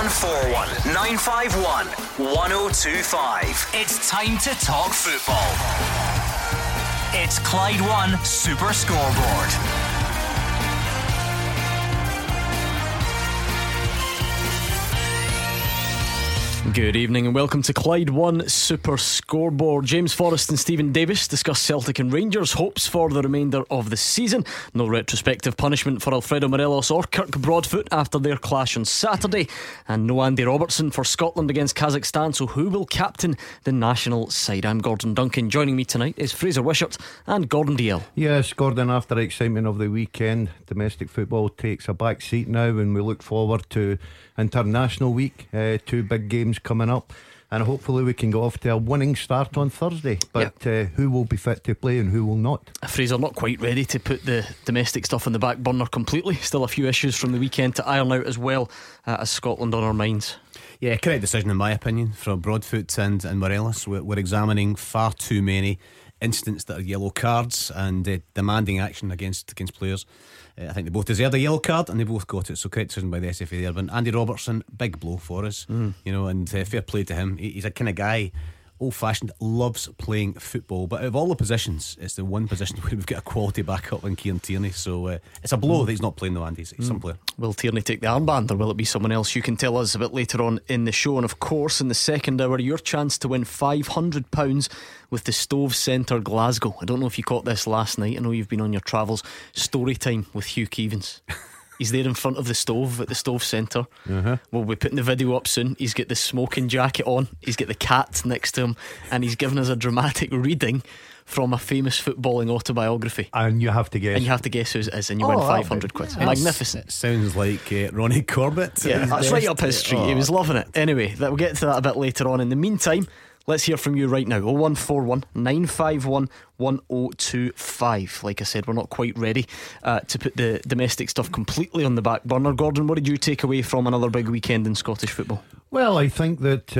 0141 951 1025. It's time to talk football. It's Clyde One Super Scoreboard. Good evening and welcome to Clyde One Super Scoreboard. James Forrest and Stephen Davis discuss Celtic and Rangers' hopes for the remainder of the season. No retrospective punishment for Alfredo Morelos or Kirk Broadfoot after their clash on Saturday. And no Andy Robertson for Scotland against Kazakhstan. So who will captain the national side? I'm Gordon Duncan. Joining me tonight is Fraser Wishart and Gordon DL. Yes, Gordon, after the excitement of the weekend, domestic football takes a back seat now, and we look forward to International Week. Two big games coming up, and hopefully we can go off to a winning start on Thursday. But who will be fit to play and who will not? Fraser, not quite ready to put the domestic stuff on the back burner completely. Still a few issues from the weekend to iron out, as well as Scotland on our minds. Yeah, correct decision in my opinion from Broadfoot and Morelos. We're examining far too many incidents that are yellow cards and demanding action against players. I think they both deserved a yellow card and they both got it, so correct decision by the SFA there. But Andy Robertson, big blow for us, you know, and fair play to him. He's a kind of guy, old fashioned, loves playing football, but out of all the positions, it's the one position where we've got a quality backup in Kieran Tierney. So it's a blow that he's not playing, though, Andy. He's some player. Will Tierney take the armband or will it be someone else? You can tell us a bit later on in the show. And of course, in the second hour, your chance to win £500 with the Stove Centre Glasgow. I don't know if you caught this last night. I know you've been on your travels. Story time with Hugh Keevans. He's there in front of the stove at the Stove Centre. We'll be putting the video up soon. He's got the smoking jacket on, he's got the cat next to him, and he's given us a dramatic reading from a famous footballing autobiography. And you have to guess. And you have to guess who it is, and you win 500 quid. Magnificent. It sounds like Ronnie Corbett. Yeah, that's right up his street. He was loving it. Anyway, we'll get to that a bit later on. In the meantime, let's hear from you right now. 0141 951 1025. Like I said, we're not quite ready to put the domestic stuff completely on the back burner. Gordon, what did you take away from another big weekend in Scottish football? Well, I think that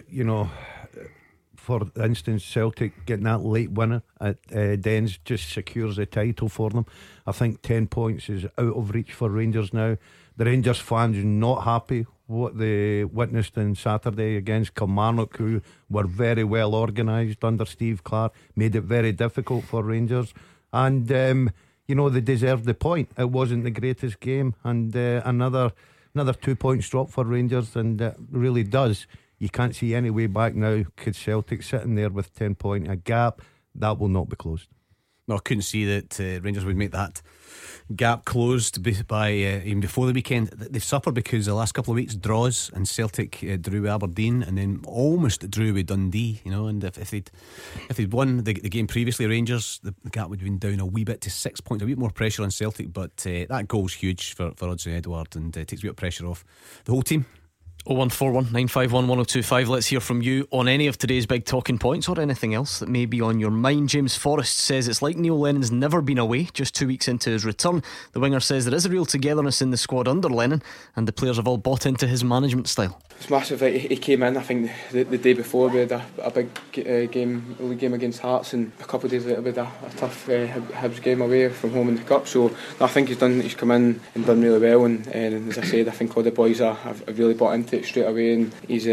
for instance, Celtic getting that late winner at Dens just secures the title for them. I think 10 points is out of reach for Rangers now. The Rangers fans are not happy what they witnessed on Saturday against Kilmarnock, who were very well organised under Steve Clarke, made it very difficult for Rangers. And they deserved the point. It wasn't the greatest game, and another 2 points drop for Rangers, and it really does. You can't see any way back now. Could Celtic sitting there with 10 point a gap, that will not be closed. No, I couldn't see that Rangers would make that gap closed by even before the weekend. They've suffered because the last couple of weeks draws, and Celtic drew with Aberdeen and then almost drew with Dundee, you know. And if they'd won the game previously, Rangers, the gap would have been down a wee bit to 6 points, a bit more pressure on Celtic. But that goal's huge for Hudson Edouard, and takes a bit of pressure off the whole team. 0141 951 1025. Let's hear from you on any of today's big talking points or anything else that may be on your mind. James Forrest says it's like Neil Lennon's never been away, just 2 weeks into his return. The winger says there is a real togetherness in the squad under Lennon, and the players have all bought into his management style. It's massive. He came in, I think the day before we had a big league game against Hearts, and a couple of days later we had a tough Hibs game away from home in the Cup. So I think he's come in and done really well, and as I said, I think all the boys have really bought into it straight away, and he's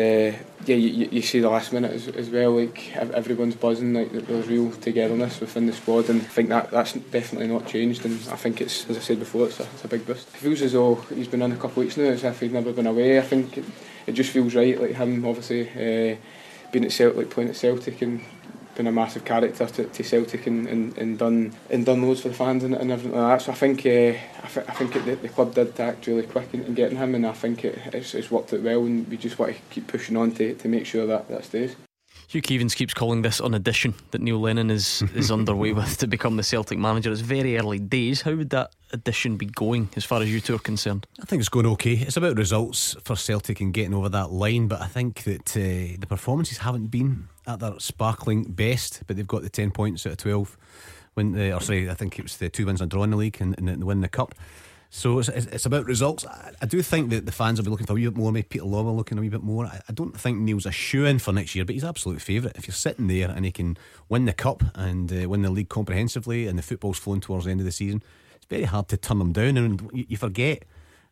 you see the last minute as well, like everyone's buzzing, like there's real togetherness within the squad, and I think that's definitely not changed, and I think it's, as I said before, it's a big boost. It feels as though he's been in a couple of weeks now, as if he's never been away. I think it just feels right, like him obviously being at Celtic, like playing at Celtic, and been a massive character to Celtic, and done loads for the fans and everything like that. So I think the club did act really quick in getting him, and I think it's worked out well, and we just want to keep pushing on to make sure that stays. Hugh Keevans keeps calling this an audition that Neil Lennon is underway with to become the Celtic manager. It's very early days. How would that audition be going as far as you two are concerned? I think it's going okay. It's about results for Celtic and getting over that line, but I think that the performances haven't been at their sparkling best, but they've got the 10 points out of 12 I think it was the 2 wins and a draw in the league, and win the cup. So it's about results. I do think that the fans will be looking for a wee bit more. Maybe Peter Law will looking a wee bit more. I don't think Neil's a shoe-in for next year, but he's absolute favourite. If you're sitting there and he can win the cup and win the league comprehensively, and the football's flowing towards the end of the season, it's very hard to turn them down. And you forget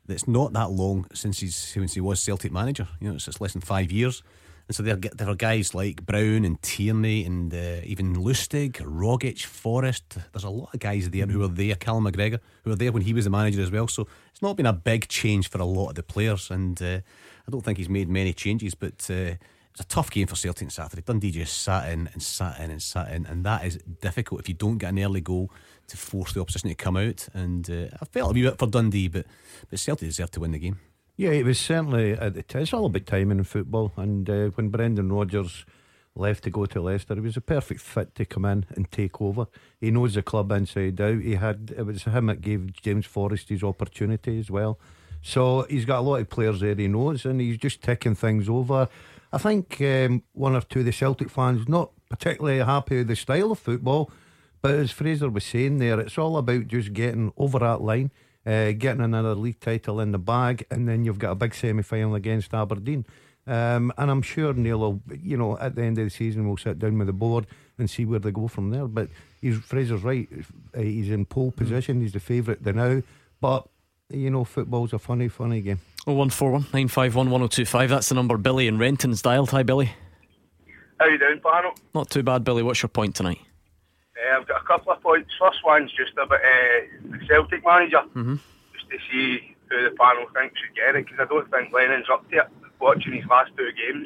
It's not that long since he was Celtic manager. It's less than 5 years. And so there are guys like Brown and Tierney and even Lustig, Rogic, Forrest. There's a lot of guys there who were there, Callum McGregor, who were there when he was the manager as well. So it's not been a big change for a lot of the players, and I don't think he's made many changes. But it's a tough game for Celtic on Saturday. Dundee just sat in, and that is difficult if you don't get an early goal to force the opposition to come out. And I felt a wee bit for Dundee, but Celtic deserved to win the game. Yeah, it was certainly it's all about timing in football. And when Brendan Rodgers left to go to Leicester, he was a perfect fit to come in and take over. He knows the club inside out. It was him that gave James Forrest his opportunity as well. So he's got a lot of players there he knows, and he's just ticking things over. I think one or two of the Celtic fans not particularly happy with the style of football, but as Fraser was saying there, it's all about just getting over that line, getting another league title in the bag, and then you've got a big semi-final against Aberdeen. And I'm sure Neil will, at the end of the season, we'll sit down with the board and see where they go from there. But Fraser's right. He's in pole position. He's the favourite now. But football's a funny game. 0141 951 1025. That's the number Billy in Renton's dialed. Hi, Billy. How you doing, panel? Not too bad, Billy. What's your point tonight? I've got a couple of points. First one's just about the Celtic manager, just to see who the panel thinks should get it, because I don't think Lennon's up to it. Watching his last two games,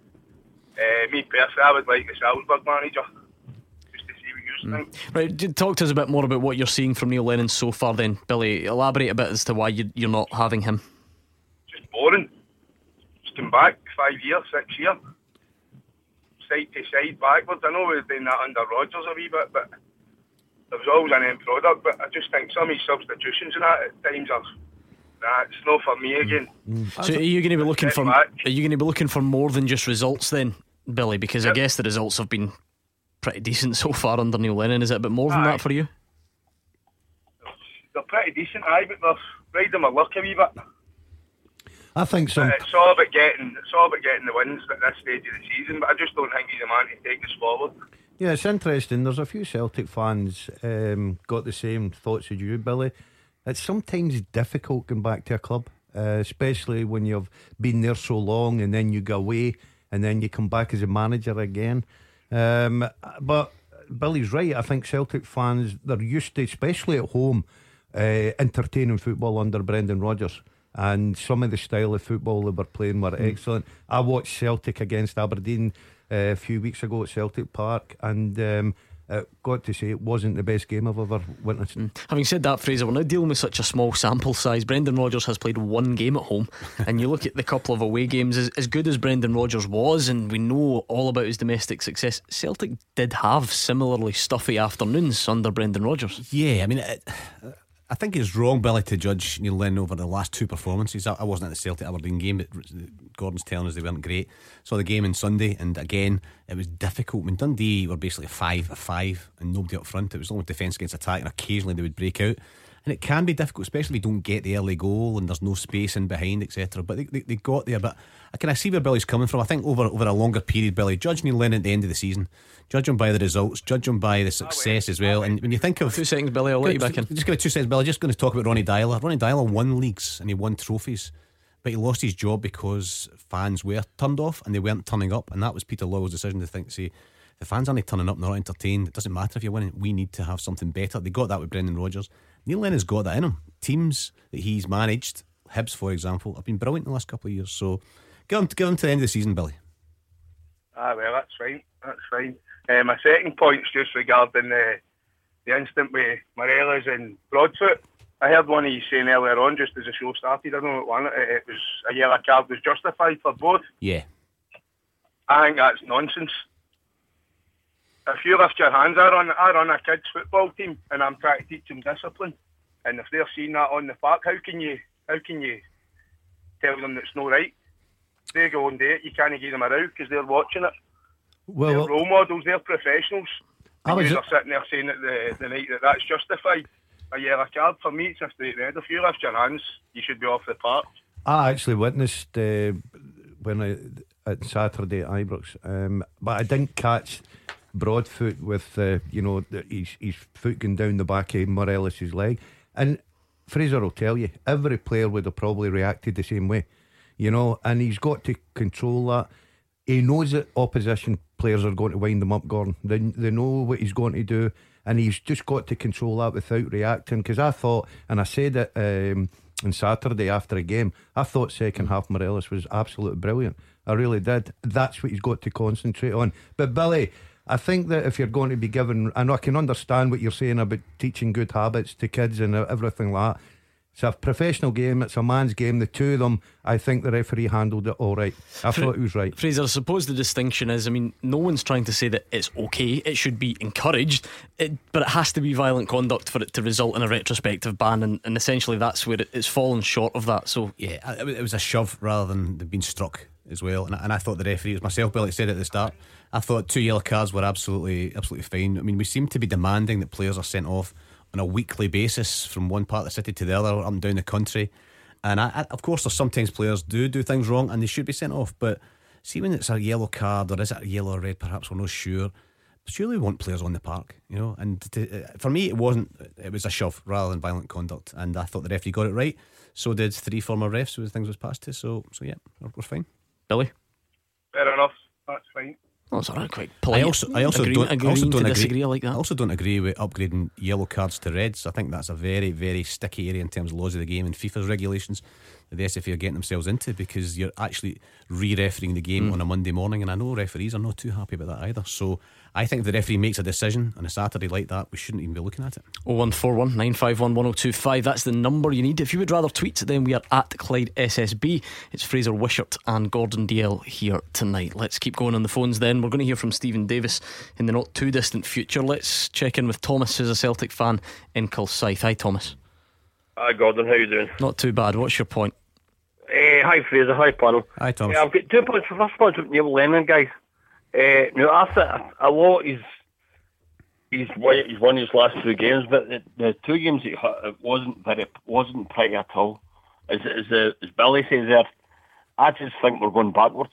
me personally, I would like the Salzburg manager, just to see what you think. Right, talk to us a bit more about what you're seeing from Neil Lennon so far then, Billy. Elaborate a bit as to why you're not having him. Just boring. Just come back 5 years, 6 years, side to side, backwards. I know we were doing that under Rodgers a wee bit, but there was always an end product. But I just think some of his substitutions and that at times are, it's not for me again. So are you going to be looking for more than just results then, Billy? Because I guess the results have been pretty decent so far under Neil Lennon. Is it a bit more than that for you? They're pretty decent, but they're riding my luck a wee bit. I think so. It's all about getting the wins at this stage of the season, but I just don't think he's a man to take us forward. Yeah, it's interesting. There's a few Celtic fans got the same thoughts as you, Billy. It's sometimes difficult going back to a club, especially when you've been there so long and then you go away and then you come back as a manager again. But Billy's right. I think Celtic fans, they're used to, especially at home, entertaining football under Brendan Rodgers. And some of the style of football they were playing were excellent. I watched Celtic against Aberdeen a few weeks ago at Celtic Park, and got to say it wasn't the best game I've ever witnessed. Having said that, Fraser, we're now dealing with such a small sample size. Brendan Rodgers has played one game at home, and you look at the couple of away games, as good as Brendan Rodgers was, and we know all about his domestic success, Celtic did have similarly stuffy afternoons under Brendan Rodgers. Yeah, I mean, I think it's wrong, Billy, to judge Neil Lennon over the last two performances. I wasn't at the Celtic Aberdeen game, but Gordon's telling us they weren't great. Saw the game on Sunday, and again it was difficult. When Dundee were basically 5-5 and nobody up front, it was almost defence against attack, and occasionally they would break out. And it can be difficult, especially if you don't get the early goal and there's no space in behind, etc. But they got there. But I see where Billy's coming from. I think over a longer period, Billy, judge Neil Lennon at the end of the season, judge him by the results, judge him by the success as well. And when you think of 2 seconds, Billy, I'll let you back in. Just give it 2 seconds, Billy. Just going to talk about Ronnie Dyler. Ronnie Dyler won leagues and he won trophies, but he lost his job because fans were turned off and they weren't turning up. And that was Peter Lawwell's decision to say, the fans aren't turning up, they're not entertained. It doesn't matter if you're winning, we need to have something better. They got that with Brendan Rodgers. Neil Lennon's got that in him. Teams that he's managed, Hibs for example, have been brilliant in the last couple of years. So give him to the end of the season, Billy. Well, that's fine. My second point is just regarding the incident with Morelos and Broadfoot. I heard one of you saying earlier on, just as the show started, I don't know what one it was, a yellow card was justified for both. Yeah, I think that's nonsense. If you lift your hands, I run a kids football team and I'm trying to teach them discipline, and if they're seeing that on the park, how can you tell them that's not right? They go and do it, you can't give them a row because they're watching it. Well, they're role models, they're professionals. And you're sitting there saying that the night that's justified a yellow card. For me, it's a straight red. If you lift your hands, you should be off the park. I actually witnessed at Saturday at Ibrox, but I didn't catch Broadfoot with his foot going down the back of Morelos' leg. And Fraser will tell you every player would have probably reacted the same way, you know, and he's got to control that. He knows that opposition players are going to wind him up, Gordon. They know what he's going to do, and he's just got to control that without reacting. Because I thought, and I said it on Saturday after a game, I thought second half Morelos was absolutely brilliant. I really did. That's what he's got to concentrate on. But Billy, I think that if you're going to be given, and I can understand what you're saying about teaching good habits to kids and everything like that. It's a professional game, it's a man's game. The two of them, I think the referee handled it all right. I thought he was right. Fraser, I suppose the distinction is, I mean, no one's trying to say that it's okay, it should be encouraged, but it has to be violent conduct for it to result in a retrospective ban, and essentially that's where it's fallen short of that. So yeah, it was a shove rather than being struck as well. And I thought the referee, was myself, Billy said at the start, I thought 2 yellow cards were absolutely fine. I mean, we seem to be demanding that players are sent off on a weekly basis from one part of the city to the other, up and down the country. And of course there's sometimes players do things wrong and they should be sent off, but see when it's a yellow card, or is it a yellow or red, perhaps we're not sure, but surely we want players on the park, you know. And for me it was a shove rather than violent conduct, and I thought the referee got it right. So did 3 former refs who the things was passed to. So yeah, we're fine. Billy? Fair enough, that's fine. Oh, it's alright, quite polite. I also don't disagree. I like that. I also don't agree with upgrading yellow cards to reds. I think that's a very, very sticky area in terms of laws of the game and FIFA's regulations that the SFA are getting themselves into, because you're actually re-refereeing the game on a Monday morning, and I know referees are not too happy about that either. So I think if the referee makes a decision on a Saturday like that, we shouldn't even be looking at it. 0141 951 1025. That's the number you need. If you would rather tweet, then we are at Clyde SSB. It's Fraser Wishart and Gordon DL here tonight. Let's keep going on the phones then. We're going to hear from Stephen Davis in the not too distant future. Let's check in with Thomas, who's a Celtic fan in Kilsyth. Hi Thomas. Hi Gordon, how you doing? Not too bad. What's your point? Hi Fraser, hi panel. Hi Thomas. I've got 2 points. First points with Neil Lennon, guys. Now after a lot, he's won his last 2 games, but the 2 games it wasn't pretty at all. As Billy says there, I just think we're going backwards.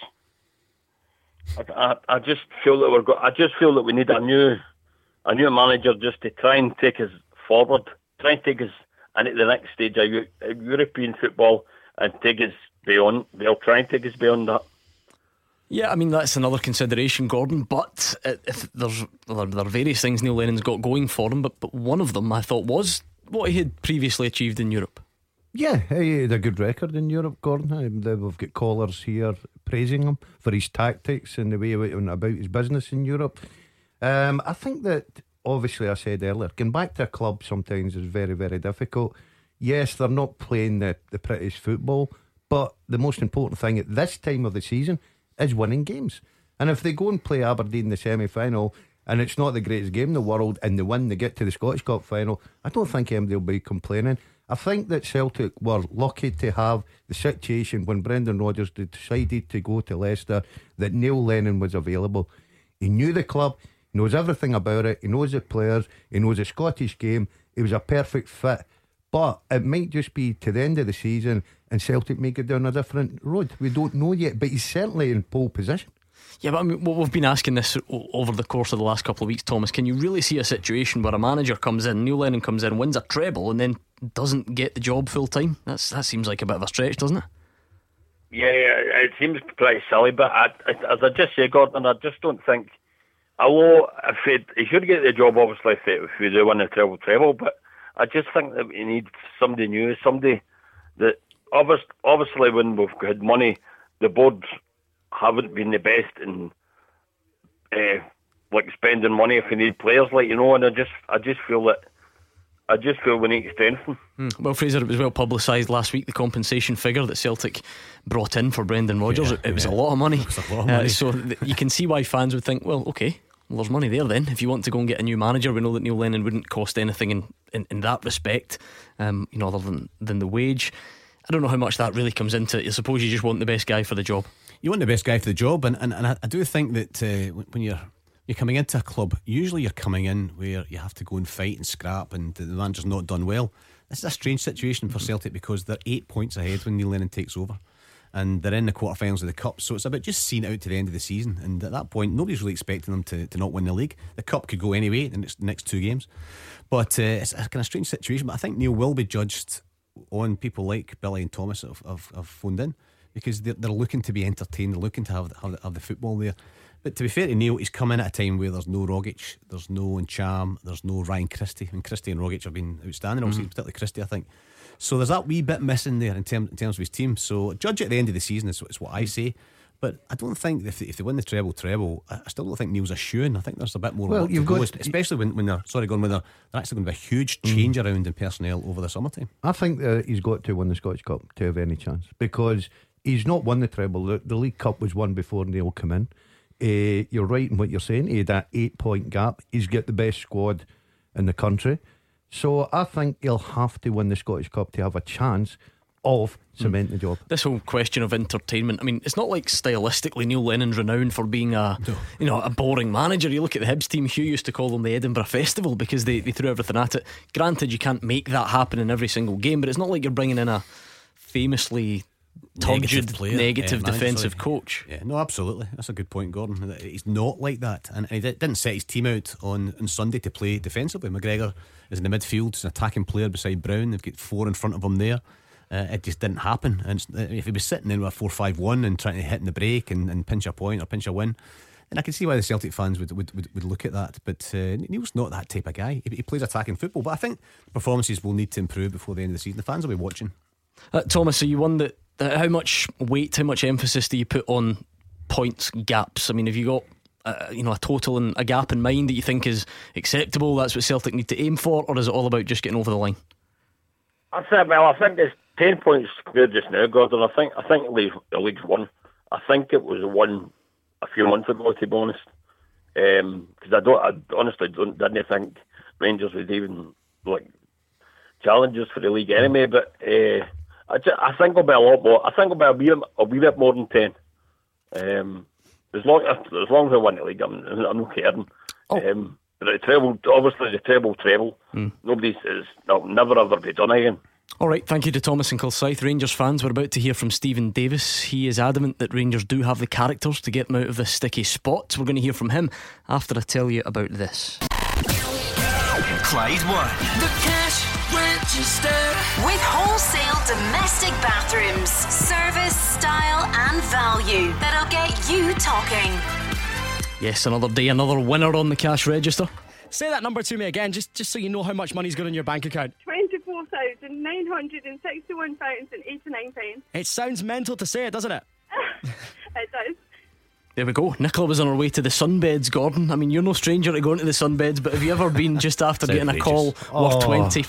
I just feel that I just feel that we need a new manager just to try and take us forward, try and take us into the next stage of European football and take us beyond. They'll try and take us beyond that. Yeah, I mean, that's another consideration, Gordon. But if there are various things Neil Lennon's got going for him, but one of them I thought was what he had previously achieved in Europe. Yeah, he had a good record in Europe, Gordon. We've got callers here praising him for his tactics and the way he went about his business in Europe. I think that, obviously, I said earlier, going back to a club sometimes is very, very difficult. Yes, they're not playing the prettiest football, but the most important thing at this time of the season is winning games. And if they go and play Aberdeen in the semi-final and it's not the greatest game in the world and they win, they get to the Scottish Cup final, I don't think anybody will be complaining. I think that Celtic were lucky to have the situation when Brendan Rodgers decided to go to Leicester, that Neil Lennon was available. He knew the club, he knows everything about it, he knows the players, he knows the Scottish game. He was a perfect fit. But it might just be to the end of the season and Celtic may go down a different road. We don't know yet, but he's certainly in pole position. Yeah, but I mean, we've been asking this over the course of the last couple of weeks, Thomas. Can you really see a situation where a manager comes in, Neil Lennon comes in, wins a treble and then doesn't get the job full time? That seems like a bit of a stretch, doesn't it? Yeah, it seems pretty silly, but as I just say, Gordon, I just don't think. Although he should get the job, obviously, if we do win the treble, but I just think that we need somebody new, somebody that obviously when we've had money, the boards haven't been the best in like spending money if we need players, like, you know. And I just feel we need to strengthen. Well, Fraser, it was well publicised last week, the compensation figure that Celtic brought in for Brendan Rodgers. It was a lot of money. So you can see why fans would think, well, okay, well, there's money there then. If you want to go and get a new manager, we know that Neil Lennon wouldn't cost anything in that respect, other than the wage. I don't know how much that really comes into it. I suppose you just want the best guy for the job. You want the best guy for the job, and I do think that when you're coming into a club, usually you're coming in where you have to go and fight and scrap, and the manager's not done well. This is a strange situation for Celtic because they're 8 points ahead when Neil Lennon takes over, and they're in the quarterfinals of the Cup, so it's about just seeing it out to the end of the season. And at that point, nobody's really expecting them to not win the league. The Cup could go anyway in the next 2 games, but it's a kind of strange situation. But I think Neil will be judged on people like Billy and Thomas have phoned in, because they're looking to be entertained, they're looking to have the football there. But to be fair to Neil, he's come in at a time where there's no Rogic, there's no Ncham, there's no Ryan Christie. And Christie and Rogic have been outstanding, obviously, particularly Christie, I think. So there's that wee bit missing there in terms of his team. So judge at the end of the season is what I say. But I don't think if they win the treble, I still don't think Neil's a shoo-in. I think there's a bit more. Well, you've got, especially when they're actually going to be a huge change around in personnel over the summertime. I think he's got to win the Scottish Cup to have any chance, because he's not won the treble. The League Cup was won before Neil came in. You're right in what you're saying. He had that 8-point gap. He's got the best squad in the country, so I think he'll have to win the Scottish Cup to have a chance of cement the job. This whole question of entertainment, I mean, it's not like stylistically Neil Lennon's renowned for being a boring manager. You look at the Hibs team, Hugh used to call them the Edinburgh Festival because they threw everything at it. Granted, you can't make that happen in every single game, but it's not like you're bringing in a famously turgid, negative defensive coach. Yeah, no, absolutely. That's a good point, Gordon. He's not like that, and he didn't set his team out on Sunday to play defensively. McGregor is in the midfield, he's an attacking player beside Brown. They've got 4 in front of him there. It just didn't happen. And if he was sitting in with a 4-5-1 and trying to hit in the break and pinch a point or pinch a win, then I can see why the Celtic fans would look at that. But Neil's not that type of guy. He plays attacking football, but I think performances will need to improve before the end of the season. The fans will be watching. Thomas, are you one that how much weight, how much emphasis do you put on points gaps? I mean, have you got a total and a gap in mind that you think is acceptable? That's what Celtic need to aim for, or is it all about just getting over the line? I think it's 10 points clear just now, Gordon. I think the league's won. I think it was won a few months ago, to be honest. Because I honestly didn't think Rangers would even challenge us for the league anyway. But I think it'll be a lot more. I think it'll be a wee bit more than 10. As long as I win the league, I'm not caring. But the treble. It'll never ever be done again. Alright, thank you to Thomas and Kilsyth. Rangers fans, we're about to hear from Stephen Davis. He is adamant that Rangers do have the characters to get them out of this sticky spot. We're going to hear from him after I tell you about this. Clyde One, The Cash Register, with wholesale domestic bathrooms, service, style and value that'll get you talking. Yes, another day, another winner on the cash register. Say that number to me again, just so you know how much money's going in your bank account. 24,961.89. It sounds mental to say it, doesn't it? It does. There we go. Nicola was on her way to the sunbeds, Gordon. I mean, you're no stranger to going to the sunbeds, but have you ever been just after getting a call worth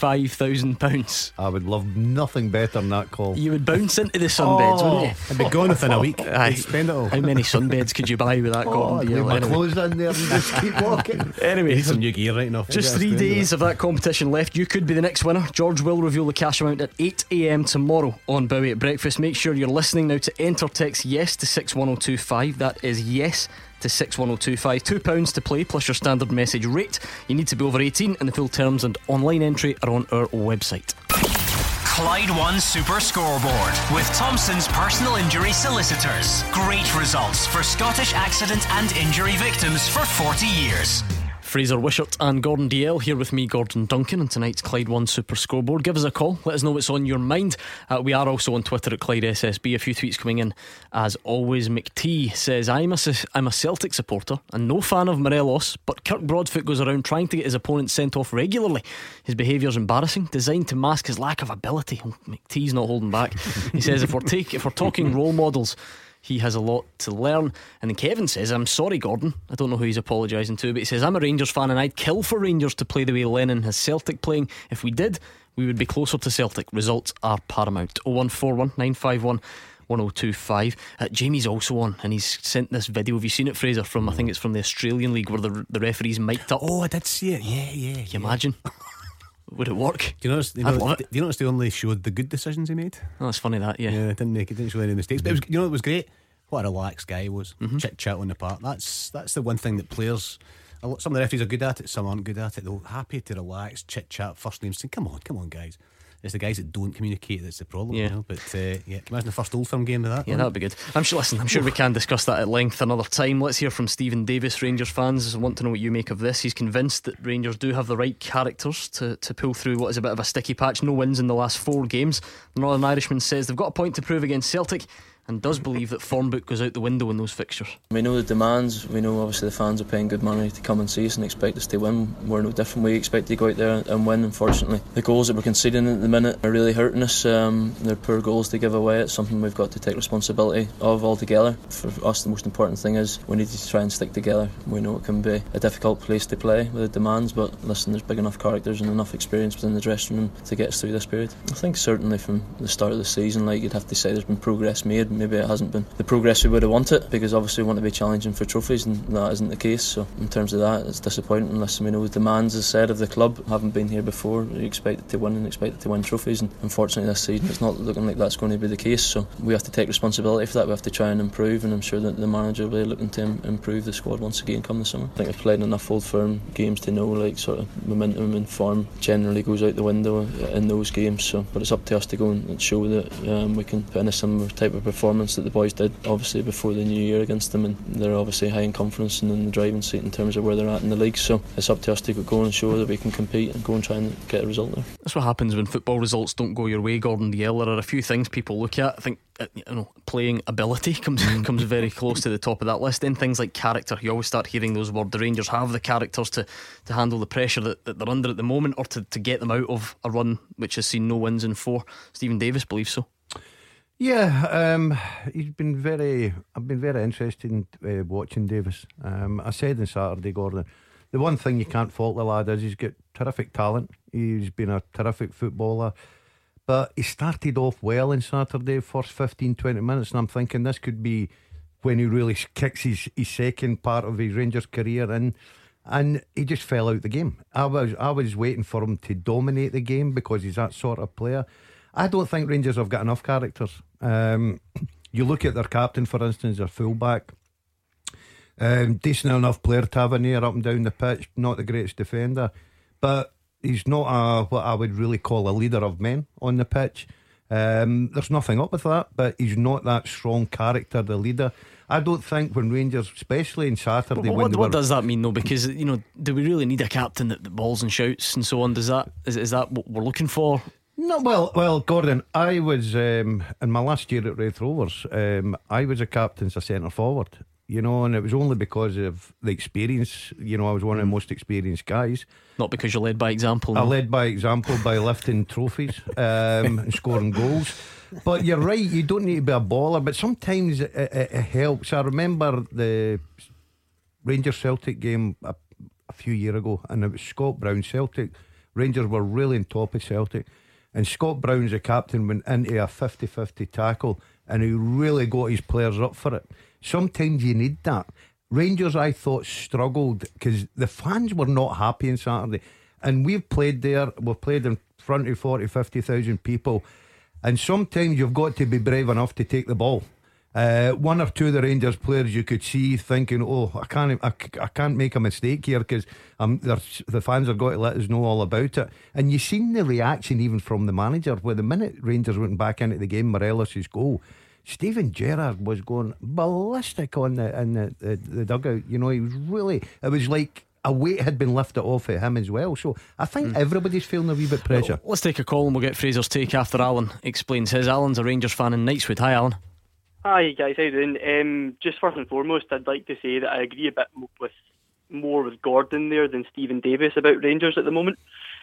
£25,000? I would love nothing better than that call. You would bounce into the sunbeds, wouldn't you? I'd be gone within a week. I'd spend it all. How many sunbeds could you buy with that, Gordon? Leave my clothes in there and just keep walking. Anyway, some new gear right now. Just 3 days of that competition left. You could be the next winner. George will reveal the cash amount at 8 a.m. tomorrow on Bowie at Breakfast. Make sure you're listening now to enter text yes to 61025. That is yes to 61025. £2 to play plus your standard message rate. You need to be over 18 and the full terms and online entry are on our website. Clyde One Super Scoreboard with Thompson's personal injury solicitors. Great results for Scottish accident and injury victims for 40 years. Fraser Wishart and Gordon DL here with me, Gordon Duncan, and tonight's Clyde One Super Scoreboard. Give us a call, let us know what's on your mind. We are also on Twitter at Clyde SSB. A few tweets coming in as always. McT says, I'm a Celtic supporter and no fan of Morelos, but Kirk Broadfoot goes around trying to get his opponents sent off regularly. His behaviour is embarrassing, designed to mask his lack of ability. McT's not holding back. He says, if we're talking role models, he has a lot to learn. And then Kevin says, I'm sorry Gordon, I don't know who he's apologising to, but he says, I'm a Rangers fan and I'd kill for Rangers to play the way Lennon has Celtic playing. If we did, we would be closer to Celtic. Results are paramount. 0141 951 1025. Jamie's also on and he's sent this video. Have you seen it, Fraser? From I think it's from the Australian League where the referee's mic'd up. Oh, I did see it. Yeah. Can you imagine? Would it work? Do you notice? Do you notice they only showed the good decisions he made? Oh, it's funny that. Yeah, it didn't show any mistakes. But it was great. What a relaxed guy he was. Chit chat on the park. That's the one thing that players. Some of the referees are good at it. Some aren't good at it. They're happy to relax, chit chat, first names. Saying, come on, guys. It's the guys that don't communicate that's the problem. Yeah. You know? But imagine the first Old Firm game of that. Yeah, that'd be good. I'm sure we can discuss that at length another time. Let's hear from Stephen Davis. Rangers fans want to know what you make of this. He's convinced that Rangers do have the right characters to pull through what is a bit of a sticky patch. No wins in the last 4 games. The Northern Irishman says they've got a point to prove against Celtic, and does believe that form book goes out the window in those fixtures. We know the demands, we know obviously the fans are paying good money to come and see us and expect us to win. We're no different, we expect to go out there and win. Unfortunately, the goals that we're conceding at the minute are really hurting us. They're poor goals to give away. It's something we've got to take responsibility of altogether. For us, the most important thing is we need to try and stick together. We know it can be a difficult place to play with the demands, but listen, there's big enough characters and enough experience within the dressing room to get us through this period. I think certainly from the start of the season, you'd have to say there's been progress made. Maybe it hasn't been the progress we would have wanted, because obviously we want to be challenging for trophies, and that isn't the case. So in terms of that, it's disappointing. Listen, we know the demands, as said, of the club haven't been here before. We expected to win and expected to win trophies, and unfortunately this season it's not looking like that's going to be the case. So we have to take responsibility for that. We have to try and improve, and I'm sure that the manager will be looking to improve the squad once again come the summer. I think I've played enough Old Firm games to know sort of momentum and form generally goes out the window in those games. So, but it's up to us to go and show that we can put in a similar type of performance that the boys did obviously before the new year against them, and they're obviously high in confidence and in the driving seat in terms of where they're at in the league. So it's up to us to go and show that we can compete and go and try and get a result there. That's what happens when football results don't go your way, Gordon Dalziel. There are a few things people look at. I think playing ability comes very close to the top of that list. Then things like character, you always start hearing those words. The Rangers have the characters to handle the pressure that they're under at the moment, or to get them out of a run which has seen no wins in 4. Stephen Davis believes so. Yeah, I've been very interested in watching Davis. I said on Saturday, Gordon, the one thing you can't fault the lad is he's got terrific talent. He's been a terrific footballer, but he started off well on Saturday, first 15-20 minutes, and I'm thinking this could be when he really kicks his second part of his Rangers career in, and he just fell out the game. I was waiting for him to dominate the game because he's that sort of player. I don't think Rangers have got enough characters. You look at their captain, for instance, their fullback, decent enough player to have in there up and down the pitch, not the greatest defender, but he's not what I would really call a leader of men on the pitch. There's nothing up with that, but he's not that strong character, the leader. I don't think when Rangers, especially in Saturday, what does that mean though? Because do we really need a captain that balls and shouts and so on? Is that what we're looking for? No, well, Gordon, I was in my last year at Raith Rovers. I was a captain as a centre forward, and it was only because of the experience. I was one of the most experienced guys. Not because you led by example. No. I led by example by lifting trophies and scoring goals. But you're right, you don't need to be a baller, but sometimes it helps. I remember the Rangers Celtic game a few years ago, and it was Scott Brown. Celtic Rangers were really on top of Celtic, and Scott Brown's the captain, went into a 50-50 tackle, and he really got his players up for it. Sometimes you need that. Rangers, I thought, struggled because the fans were not happy on Saturday, and we've played in front of 40,000-50,000 people, and sometimes you've got to be brave enough to take the ball. One or two of the Rangers players you could see thinking, I can't make a mistake here, because the fans have got to let us know all about it. And you seen the reaction even from the manager, where the minute Rangers went back into the game, Morelos' goal, Steven Gerrard was going ballistic in the dugout. He was really, it was like a weight had been lifted off of him as well. So I think everybody's feeling a wee bit pressure. Well, let's take a call and we'll get Fraser's take after Alan explains his. Alan's a Rangers fan in Knightswood. Hi, Alan. Hi guys, how you doing? Just first and foremost, I'd like to say that I agree a bit more with Gordon there than Stephen Davis about Rangers at the moment.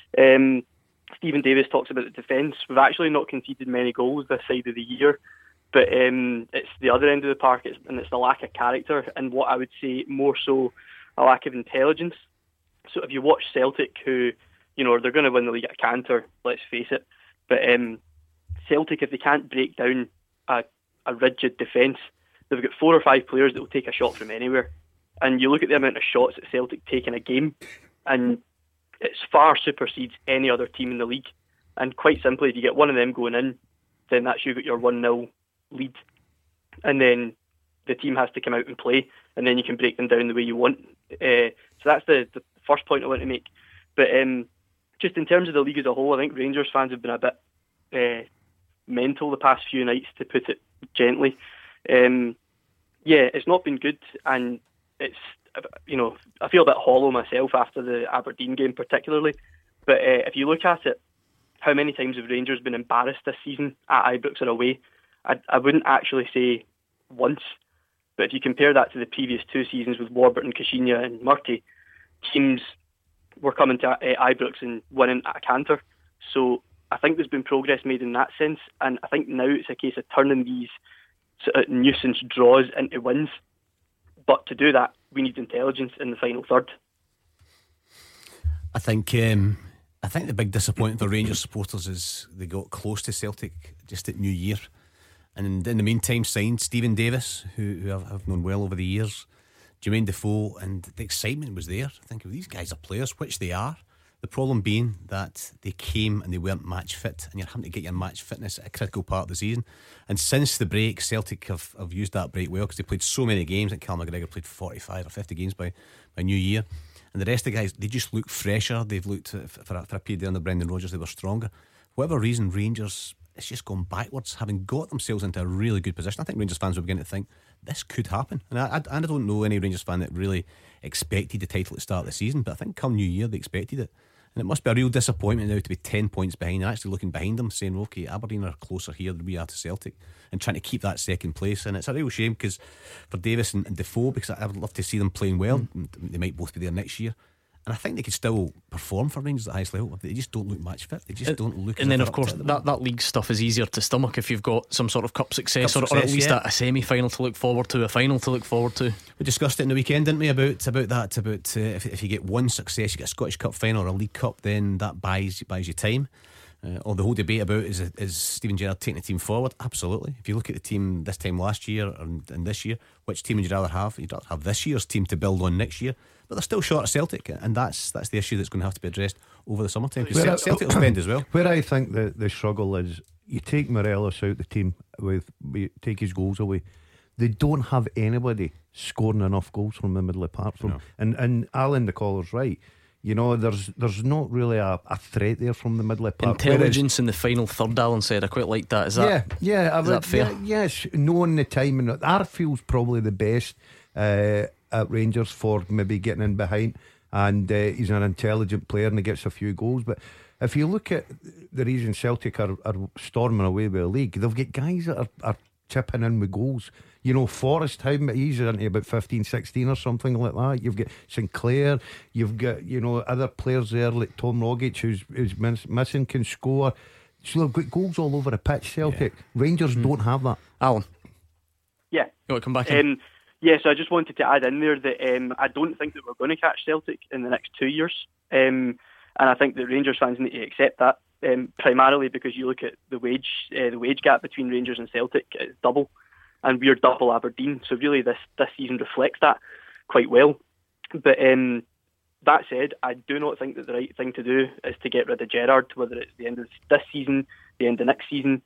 Stephen Davis talks about the defence. We've actually not conceded many goals this side of the year, but it's the other end of the park, and it's the lack of character, and what I would say more so a lack of intelligence. So if you watch Celtic, who they're going to win the league at a canter, let's face it, but Celtic, if they can't break down a rigid defence, they've got 4 or 5 players that will take a shot from anywhere, and you look at the amount of shots that Celtic take in a game, and it far supersedes any other team in the league. And quite simply, if you get one of them going in, then that's you got your 1-0 lead, and then the team has to come out and play, and then you can break them down the way you want. So that's the first point I want to make. But just in terms of the league as a whole, I think Rangers fans have been a bit mental the past few nights, to put it gently. It's not been good, and it's, I feel a bit hollow myself after the Aberdeen game particularly. But if you look at it, how many times have Rangers been embarrassed this season at Ibrox or away? I wouldn't actually say once, but if you compare that to the previous 2 seasons with Warburton, Caixinha and Murty, teams were coming to Ibrox and winning at a canter. So I think there's been progress made in that sense, and I think now it's a case of turning these sort of nuisance draws into wins. But to do that, we need intelligence in the final third. I think the big disappointment for Rangers supporters is they got close to Celtic just at New Year, and in the meantime signed Stephen Davis, who I've known well over the years, Jermaine Defoe, and the excitement was there. I think these guys are players, which they are. The problem being that they came and they weren't match fit, and you're having to get your match fitness at a critical part of the season. And since the break, Celtic have used that break well, because they played so many games. I think Cal McGregor played 45 or 50 games by New Year, and the rest of the guys, they just look fresher. They've looked for a period there under Brendan Rodgers, they were stronger. For whatever reason, Rangers, it's just gone backwards, having got themselves into a really good position. I think Rangers fans were beginning to think this could happen, and I don't know any Rangers fan that really expected the title at the start of the season, but I think come New Year they expected it. And it must be a real disappointment now to be 10 points behind and actually looking behind them, saying, okay, Aberdeen are closer here than we are to Celtic, and trying to keep that second place. And it's a real shame, because for Davis and Defoe, because I would love to see them playing well. They might both be there next year, and I think they could still perform for Rangers at the highest level. They just don't look match fit. They just don't look. And then of course that league stuff is easier to stomach if you've got some sort of cup success, or at least a semi-final to look forward to, a final to look forward to. We discussed it in the weekend, didn't we, about that, if you get one success, you get a Scottish Cup final or a League Cup, then that buys you time. Or the whole debate about is Steven Gerrard taking the team forward? Absolutely. If you look at the team this time last year and this year, which team would you rather have? You'd rather have this year's team to build on next year, but they're still short of Celtic, and that's the issue that's going to have to be addressed over the summertime, because Celtic will spend as well. Where I think the struggle is, you take Morelos out the team, take his goals away, they don't have anybody scoring enough goals from the middle apart from. No. And Alan, the caller's right. There's not really a threat there from the middle of park. Intelligence in the final third, Alan said. I quite like that. Is that fair? Yes, knowing the timing. Arfield's probably the best at Rangers for maybe getting in behind, and he's an intelligent player and he gets a few goals. But if you look at the reason Celtic are storming away with the league, they've got guys that are chipping in with goals. Forrest, he's into about 15, 16 or something like that. You've got Sinclair, you've got other players there like Tom Rogic, who's missing, can score. So they've got goals all over the pitch. Celtic, Rangers don't have that. Alan, you want to come back in? So I just wanted to add in there that I don't think that we're going to catch Celtic in the next 2 years, and I think that Rangers fans need to accept that, primarily because you look at the wage gap between Rangers and Celtic, it's double. And we're double Aberdeen, so really this season reflects that quite well. But that said, I do not think that the right thing to do is to get rid of Gerrard, whether it's the end of this season, the end of next season,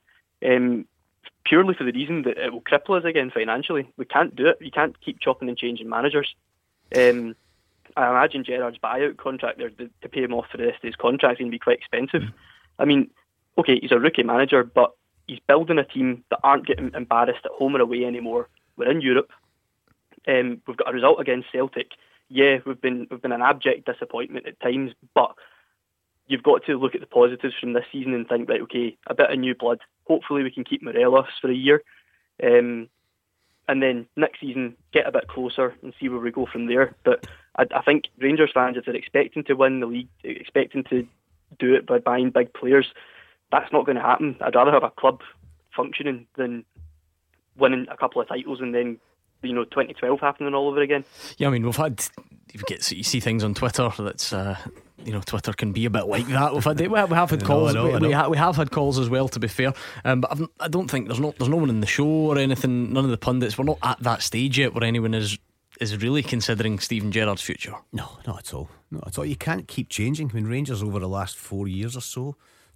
purely for the reason that it will cripple us again financially. We can't do it. We can't keep chopping and changing managers. I imagine Gerrard's buyout contract there to pay him off for the rest of his contract is going to be quite expensive. I mean, okay, he's a rookie manager, but he's building a team that aren't getting embarrassed at home or away anymore. We're in Europe. We've got a result against Celtic. Yeah, we've been an abject disappointment at times, but you've got to look at the positives from this season and think, right, okay, a bit of new blood. Hopefully we can keep Morelos for a year. And then next season, get a bit closer and see where we go from there. But I think Rangers fans, if they're expecting to win the league, expecting to do it by buying big players, that's not going to happen. I'd rather have a club functioning than winning a couple of titles and then 2012 happening all over again. Yeah, I mean, you see things on Twitter that's Twitter can be a bit like that. We have had calls. We have had calls as well, to be fair. But I don't think there's no one in the show or anything. None of the pundits. We're not at that stage yet where anyone is really considering Steven Gerrard's future. No, not at all. Not at all. You can't keep changing. I mean, Rangers over the last 4 years or so,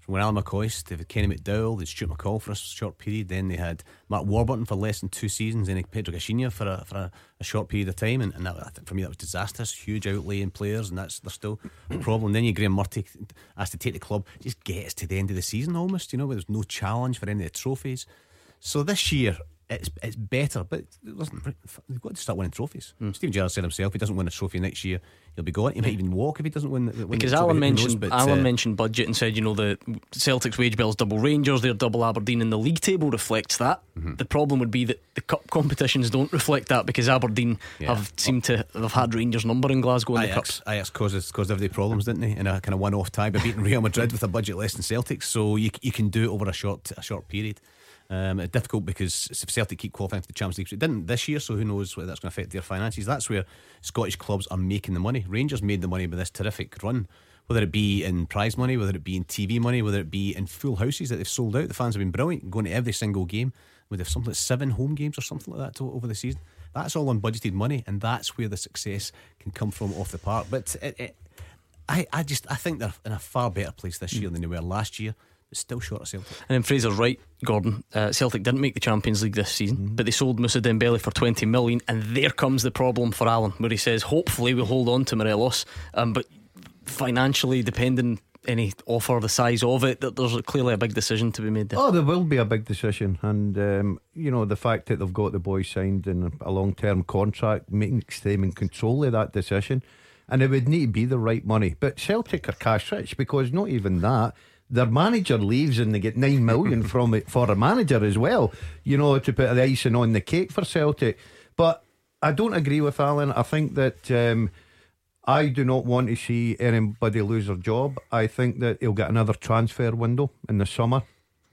From Alan McCoist, they had Kenny McDowell, they had Stuart McCall for a short period, then they had Mark Warburton for less than 2 seasons, then Pedro Caixinha for a short period of time, and that, for me, that was disastrous. Huge outlay in players, and they're still a problem. Then you Graham Murty asked to take the club, just get us to the end of the season almost, where there's no challenge for any of the trophies. So this year it's better, but listen, you've got to start winning trophies. Stephen Gerrard said himself, he doesn't win a trophy next year, he'll be gone. He might even walk if he doesn't win because the Alan trophy. Alan mentioned budget and said, the Celtic's wage bill's double Rangers, they're double Aberdeen, and the league table reflects that. The problem would be that the cup competitions don't reflect that, because Aberdeen have seemed to have had Rangers' number in Glasgow in the cups. Ajax caused everyday problems, didn't they, in a kind of one-off tie by beating Real Madrid with a budget less than Celtic. So you can do it over a short period. It's difficult because if Celtic keep qualifying for the Champions League, it didn't this year, so who knows whether that's going to affect their finances. That's where Scottish clubs are making the money. Rangers made the money with this terrific run, whether it be in prize money, whether it be in TV money, whether it be in full houses that they've sold out. The fans have been brilliant, going to every single game. Would have something like 7 home games or something like that over the season. That's all unbudgeted money, and that's where the success can come from off the park. But I think they're in a far better place this year than they were last year. Still short of Celtic. And then Fraser's right, Gordon. Celtic didn't make the Champions League this season, but they sold Moussa Dembele for 20 million, and there comes the problem for Alan, where he says hopefully we'll hold on to Morelos, but financially, depending any offer the size of it, there's clearly a big decision to be made there. There will be a big decision, and the fact that they've got the boy signed in a long-term contract makes them in control of that decision, and it would need to be the right money. But Celtic are cash rich, because not even that, their manager leaves and they get 9 million from it for a manager as well, to put the icing on the cake for Celtic. But I don't agree with Alan. I think that I do not want to see anybody lose their job. I think that he'll get another transfer window in the summer,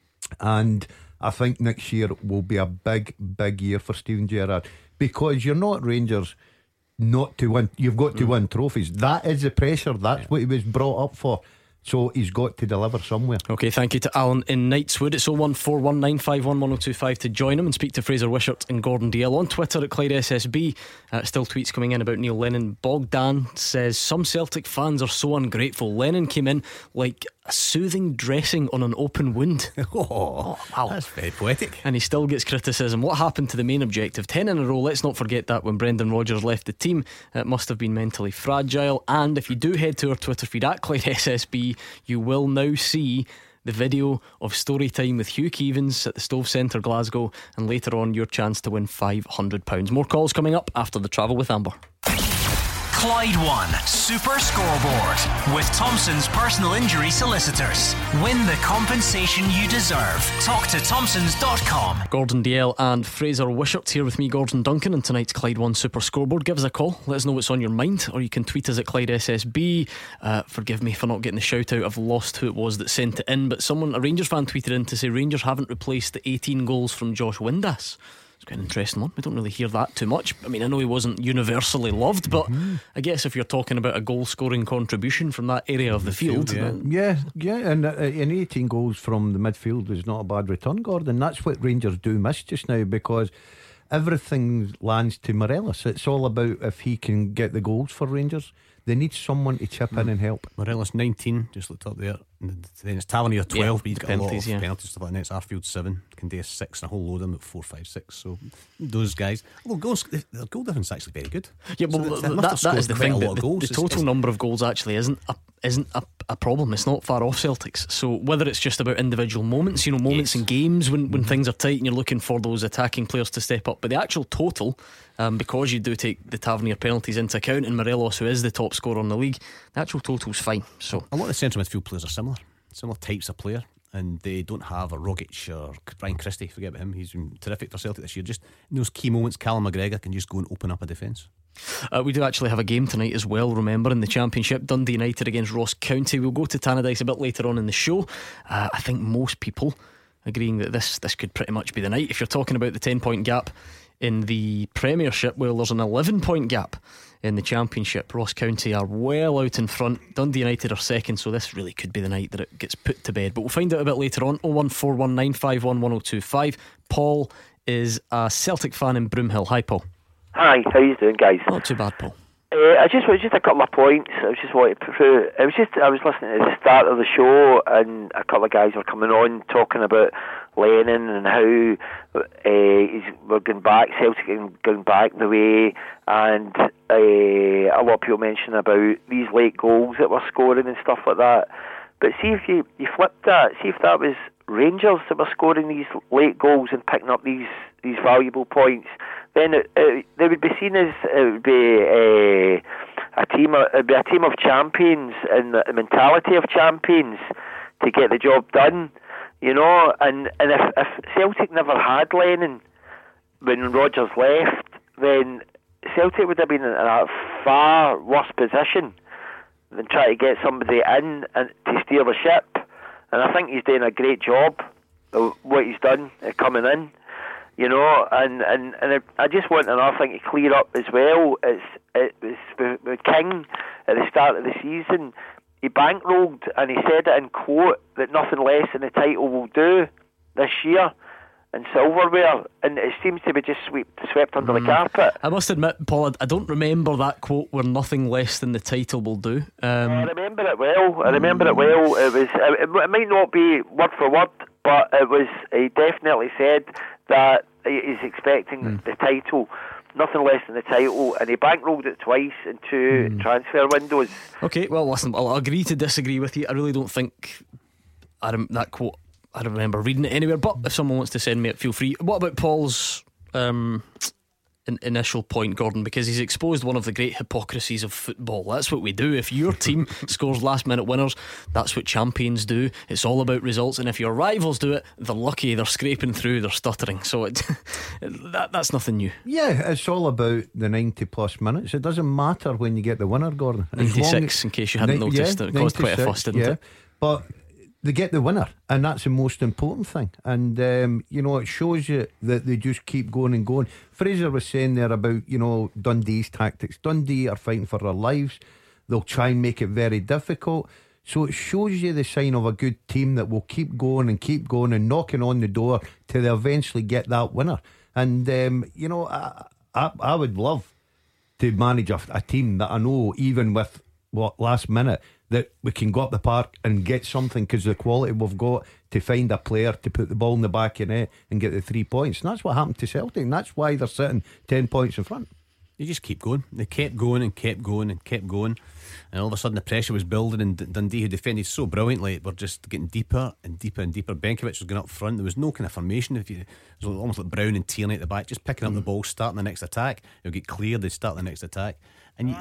and I think next year will be a big year for Steven Gerrard, because you're not Rangers not to win. You've got to win trophies. That is the pressure. That's what he was brought up for. So he's got to deliver somewhere. Okay, thank you to Alan in Knightswood. It's 01419511025 to join him and speak to Fraser Wishart and Gordon Dalziel on Twitter at Clyde SSB. Still tweets coming in about Neil Lennon. Bogdan says some Celtic fans are so ungrateful. Lennon came in like a soothing dressing on an open wound. Wow, that's very poetic. And he still gets criticism. What happened to the main objective? 10 in a row. Let's not forget that when Brendan Rodgers left the team, it must have been mentally fragile. And if you do head to our Twitter feed at Clyde SSB, you will now see the video of story time with Hugh Keevins at the Stove Centre Glasgow, and later on your chance to win £500. More calls coming up after the travel with Amber. Clyde One Super Scoreboard with Thompson's personal injury solicitors. Win the compensation you deserve. Talk to Thompsons.com. Gordon Dalziel and Fraser Wishart here with me, Gordon Duncan, and tonight's Clyde One Super Scoreboard. Give us a call, let us know what's on your mind, or you can tweet us at Clyde SSB. Forgive me for not getting the shout out. I've lost who it was that sent it in, but someone, a Rangers fan, tweeted in to say Rangers haven't replaced the 18 goals from Josh Windass. It's quite an interesting one. We don't really hear that too much. I mean, I know he wasn't universally loved, but I guess if you're talking about a goal scoring contribution from that area of the field, yeah, and 18 goals from the midfield is not a bad return, Gordon. That's what Rangers do miss just now, because everything lands to Morelos. It's all about if he can get the goals for Rangers. They need someone to chip in and help. Morelos 19, just looked up there. Then it's Tavernier 12, but he's got penalties, a lot of penalties, stuff like that. It's Arfield 7, Candea 6, and a whole load of them at 4, 5, 6. So those guys, their goal difference is actually very good. Yeah, well, that is the thing. The total number of goals actually isn't a problem. It's not far off Celtic's. So whether it's just about individual moments, moments in games when things are tight and you're looking for those attacking players to step up, but the actual total, because you do take the Tavernier penalties into account, and Morelos, who is the top scorer in the league, the actual total's fine. So a lot of the central midfield players are similar types of player, and they don't have a Rogic or Brian Christie. Forget about him, he's been terrific for Celtic this year. Just in those key moments, Callum McGregor can just go and open up a defence. We do actually have a game tonight as well, remember, in the Championship, Dundee United against Ross County. We'll go to Tannadice a bit later on in the show. I think most people agreeing that this could pretty much be the night. If you're talking about the 10-point gap in the Premiership, well, there's an 11-point gap in the Championship. Ross County are well out in front, Dundee United are second, so this really could be the night that it gets put to bed. But we'll find out a bit later on. 01419511025. Paul is a Celtic fan in Broomhill. Hi, Paul. Hi, how you doing, guys? Not too bad, Paul. Just a couple of points. I was just wanting to prove. I was listening to the start of the show, and a couple of guys were coming on talking about Lennon and how we're going back, Celtic going back the way, and a lot of people mentioning about these late goals that we're scoring and stuff like that. But see if you flipped that, see if that was Rangers that were scoring these late goals and picking up these valuable points, then they would be seen as it would be a team of champions and the mentality of champions to get the job done, you know. And if Celtic never had Lennon when Rodgers left, then Celtic would have been in a far worse position than try to get somebody in and to steer the ship. And I think he's doing a great job of what he's done coming in, you know. And I just want another thing to clear up as well. It was with King at the start of the season. He bankrolled and he said it in quote that nothing less than the title will do this year in silverware, and it seems to be just swept under the carpet. I must admit, Paul, I don't remember that quote where nothing less than the title will do. I remember it well. It might not be word for word, but he definitely said that he's expecting the title, nothing less than the title, and he bankrolled it twice in two transfer windows. Okay, well listen, I'll agree to disagree with you. I really don't think that quote I don't remember reading it anywhere, but if someone wants to send me it, feel free. What about Paul's initial point, Gordon? Because he's exposed one of the great hypocrisies of football. That's what we do. If your team scores last minute winners, that's what champions do. It's all about results, and if your rivals do it, they're lucky, they're scraping through, they're stuttering. So that's nothing new. Yeah, it's all about the 90 plus minutes. It doesn't matter when you get the winner, Gordon. 96 in case you hadn't noticed. It caused quite a fuss, didn't it? But they get the winner, and that's the most important thing. And you know, it shows you that they just keep going and going. Fraser was saying there about, you know, Dundee's tactics. Dundee are fighting for their lives. They'll try and make it very difficult. So it shows you the sign of a good team that will keep going and knocking on the door till they eventually get that winner. And you know, I would love to manage a team that I know, even with last minute, that we can go up the park and get something because of the quality we've got to find a player to put the ball in the back of the net and get the 3 points. And that's what happened to Celtic, and that's why they're sitting 10 points in front. They just keep going. They kept going and kept going and kept going, and all of a sudden the pressure was building, and Dundee, who defended so brilliantly, were just getting deeper and deeper and deeper. Benkovic was going up front. There was no kind of formation. It was almost like Brown and Tierney at the back, just picking up the ball, starting the next attack. It'll get cleared, they start the next attack. And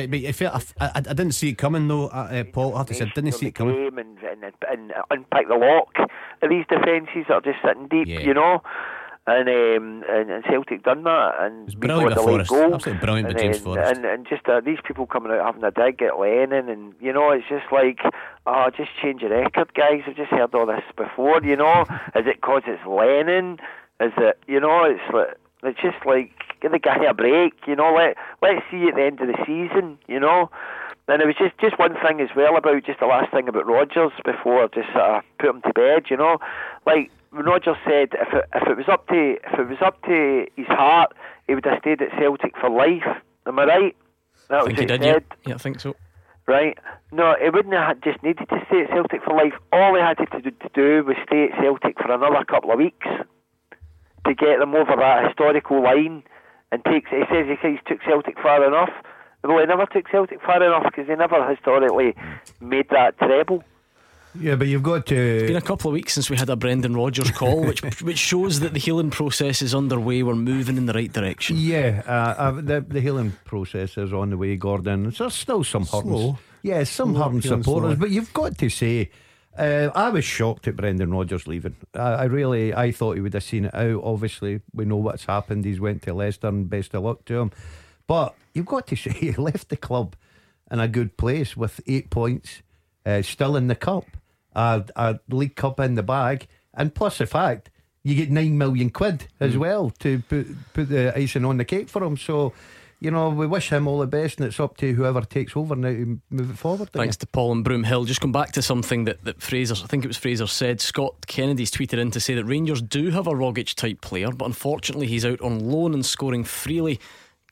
I didn't see it coming though, Paul. I have to say, I didn't see it coming. And unpick the lock of these defences that are just sitting deep, you know. And Celtic done that, and it was brilliant by Forrest, absolutely brilliant by James Forrest. And just these people coming out having a dig at Lennon, and you know, it's just like, just change your record, guys. I've just heard all this before, you know. Is it because it's Lennon? Is it, you know, it's just like, give the guy a break, you know. Let's see at the end of the season, you know. And it was just one thing as well about, just the last thing about Rodgers before I just put him to bed, you know. Like Rodgers said, if it was up to his heart, he would have stayed at Celtic for life. Am I right? I think he did. Yeah, I think so. Right? No, he wouldn't have just needed to stay at Celtic for life. All he had to do was stay at Celtic for another couple of weeks to get them over that historical line. And he says he took Celtic far enough. Well, he never took Celtic far enough because he never historically made that treble. Yeah, but you've got to. It's been a couple of weeks since we had a Brendan Rodgers call, which shows that the healing process is underway. We're moving in the right direction. Yeah, the healing process is on the way, Gordon. There's still some hurting. Yeah, some hurting supporters, but you've got to say, I was shocked at Brendan Rodgers leaving. I thought he would have seen it out. Obviously, we know what's happened. He's went to Leicester, and best of luck to him. But you've got to say, he left the club in a good place with 8 points, still in the cup, a League Cup in the bag, and plus the fact you get 9 million quid as well to put the icing on the cake for him. So, you know, we wish him all the best, and it's up to whoever takes over now to move it forward. Thanks to Paul and Broomhill. Just come back to something that Fraser, I think it was Fraser, said. Scott Kennedy's tweeted in to say that Rangers do have a Rogic type player, but unfortunately he's out on loan and scoring freely.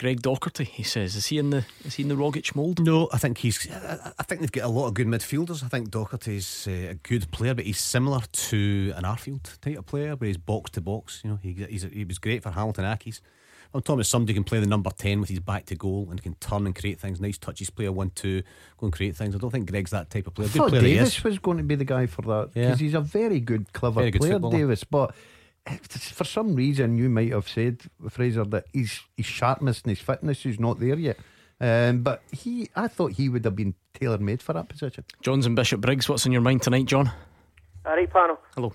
Greg Docherty, he says. Is he in the Rogic mould? No, I think they've got a lot of good midfielders. I think Docherty's a good player, but he's similar to an Arfield type of player, where he's box to box. You know, he was great for Hamilton Accies. I'm talking about somebody who can play the number 10 with his back to goal and can turn and create things. Nice touches, player 1-2, go and create things. I don't think Greg's that type of player. I thought Davis was going to be the guy for that, because he's a very good, clever player, footballer. Davis. But for some reason, you might have said, Fraser, that his sharpness and his fitness is not there yet. But I thought he would have been tailor-made for that position. John's in Bishop Briggs. What's on your mind tonight, John? Alright, panel. Hello.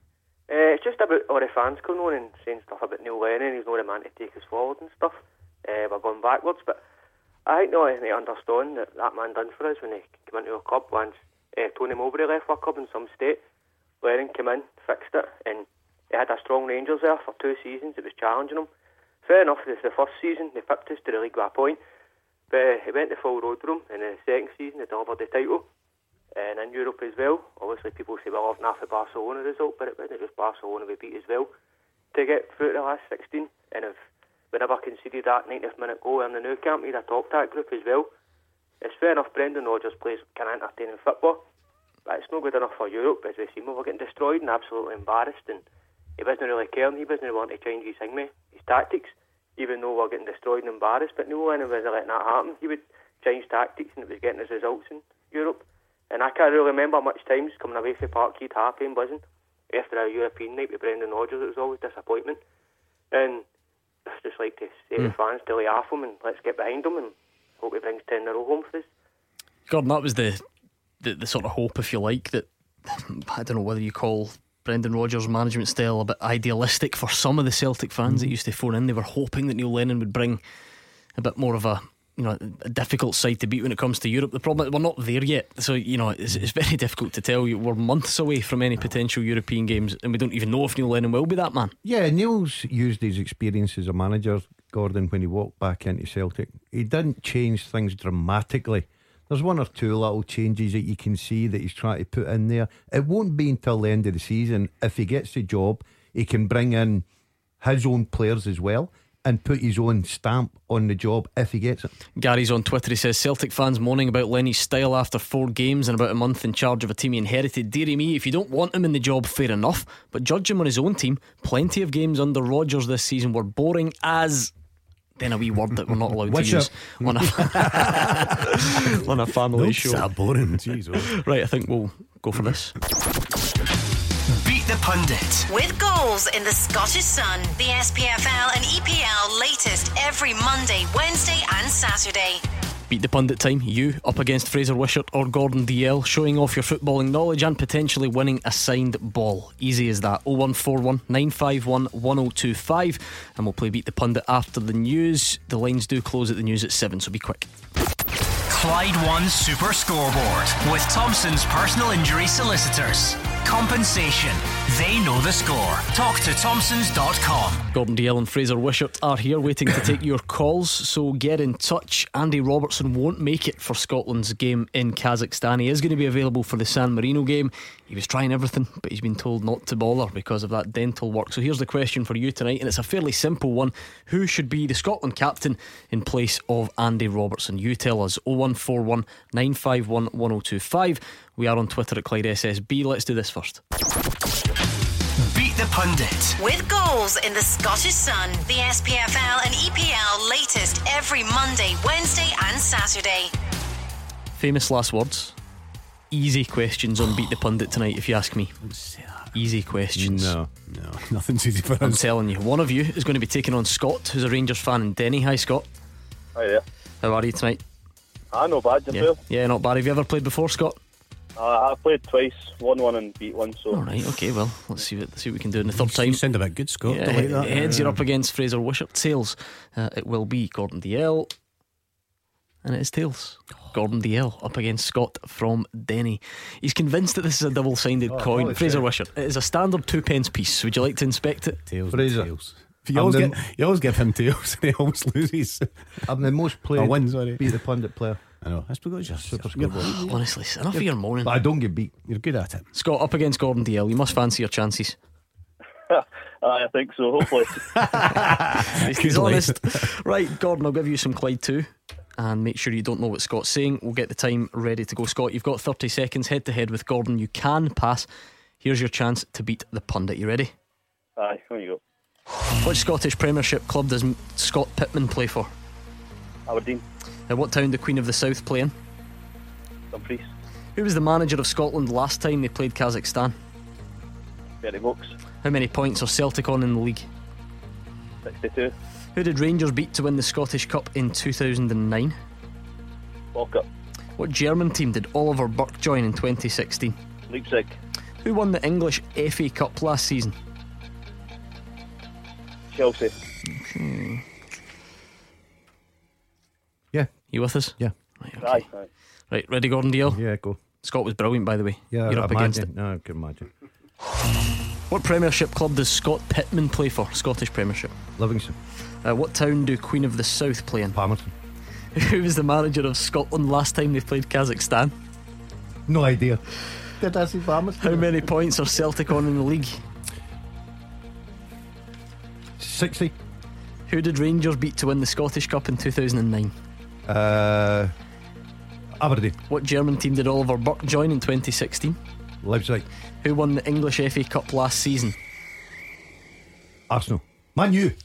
It's just about all the fans coming on and saying stuff about Neil Lennon. He's not the man to take us forward and stuff. We're going backwards, but I think they understand that man done for us when he came into our club. Once Tony Mowbray left our club in some state, Lennon came in, fixed it, and he had a strong Rangers there for 2 seasons. It was challenging him. Fair enough, the first season they pipped us to the league by a point, but he went the full road for him. In the second season they delivered the title, and in Europe as well. Obviously people say, well, I've not the Barcelona result, but it wasn't just Barcelona we beat as well to get through the last 16. And if we never conceded that 90th minute goal in the Nou Camp, he'd have topped that group as well. It's fair enough Brendan Rodgers plays kind of entertaining football, but it's not good enough for Europe. As we see, we were getting destroyed and absolutely embarrassed, and he wasn't really caring. He wasn't wanting to change his tactics, even though we're getting destroyed and embarrassed. But no one was letting that happen. He would change tactics, and it was getting his results in Europe. And I can't really remember much times coming away from Parkhead happy and buzzing after a European night with Brendan Rodgers. It was always disappointment, and it's just like to say to the fans to lay off him and let's get behind him and hope he brings 10 in a row home for us. Gordon, that was the sort of hope, if you like, that I don't know whether you call Brendan Rodgers' management style a bit idealistic for some of the Celtic fans that used to phone in. They were hoping that Neil Lennon would bring a bit more of a difficult side to beat when it comes to Europe. The problem is we're not there yet, so it's very difficult to tell. We're months away from any potential European games, and we don't even know if Neil Lennon will be that man. Yeah, Neil's used his experience as a manager, Gordon, when he walked back into Celtic. He didn't change things dramatically. There's one or two little changes that you can see that he's trying to put in there. It won't be until the end of the season. If he gets the job, he can bring in his own players as well and put his own stamp on the job if he gets it. Gary's on Twitter. He says Celtic fans moaning about Lenny's style after 4 games and about a month in charge of a team he inherited. Dearie me, if you don't want him in the job, fair enough, but judge him on his own team. Plenty of games under Rodgers this season were boring as... Then a wee word that we're not allowed to use on a family show. It's that boring. Jeez, right, I think we'll go for this. Beat the Pundit with goals in the Scottish Sun, the SPFL and EPL latest every Monday, Wednesday and Saturday. Beat the Pundit time. You up against Fraser Wishart or Gordon DL, showing off your footballing knowledge and potentially winning a signed ball. Easy as that. 0141 951 1025, and we'll play Beat the Pundit after the news. The lines do close at the news at 7, so be quick. Clyde One Super Scoreboard with Thompson's personal injury solicitors. Compensation. They know the score. Talk to Thompsons.com. Gordon DL and Fraser Wishart are here waiting to take your calls, so get in touch. Andy Robertson won't make it for Scotland's game in Kazakhstan. He is going to be available for the San Marino game. He was trying everything, but he's been told not to bother because of that dental work. So here's the question for you tonight, and it's a fairly simple one. Who should be the Scotland captain in place of Andy Robertson? You tell us. 0141 951 1025. We are on Twitter at Clyde SSB. Let's do this first. Beat the Pundit with goals in the Scottish Sun, the SPFL and EPL latest every Monday, Wednesday and Saturday. Famous last words. Easy questions on Beat the Pundit tonight, if you ask me. Easy questions. No, nothing's easy for us. I'm telling you. One of you is going to be taking on Scott, who's a Rangers fan in Denny. Hi, Scott. Hi there. How are you tonight? Not bad, yourself? Yeah, not bad. Have you ever played before, Scott? I played twice, won one and beat one. So. Alright, okay, well, let's see what we can do in the third time. You sound a bit good, Scott. Yeah, like that. Heads, you're up against Fraser Wishart. Tails, it will be Gordon DL, and it is tails. Gordon DL up against Scott from Denny. He's convinced that this is a double-sided coin. Fraser Wishart, it is a standard 2p piece. Would you like to inspect it? Tails. Fraser. Tails. You always give him tails and he always loses. I'm the most played Beat the Pundit player. I know, that's because you're Super Scoreboard. Honestly, enough of your moaning. But I don't get beat. You're good at it. Scott up against Gordon DL. You must fancy your chances. I think so, hopefully. He's honest. Right, Gordon, I'll give you some Clyde too. And make sure you don't know what Scott's saying. We'll get the time ready to go. Scott, you've got 30 seconds head to head with Gordon. You can pass. Here's your chance to beat the pundit. You ready? Aye, here you go. Which Scottish Premiership club does Scott Pittman play for? Aberdeen. What town do Queen of the South play in? Dumfries. Who was the manager of Scotland last time they played Kazakhstan? Berry Vokes. How many points are Celtic on in the league? 62. Who did Rangers beat to win the Scottish Cup in 2009? Walker. What German team did Oliver Burke join in 2016? Leipzig. Who won the English FA Cup last season? Chelsea. Okay. Yeah. You with us? Yeah. Right, okay. Aye. Right, ready, Gordon Deal? Yeah, go. Scott was brilliant, by the way. Yeah, you're up against it. No, I can imagine. What Premiership club does Scott Pittman play for? Scottish Premiership. Livingston. What town do Queen of the South play in? Palmerston. Who was the manager of Scotland last time they played Kazakhstan? No idea. Did I see Palmerston? How many points are Celtic on in the league? 60. Who did Rangers beat to win the Scottish Cup in 2009? Aberdeen. What German team did Oliver Burke join in 2016? Leipzig. Who won the English FA Cup last season? Arsenal. Man U.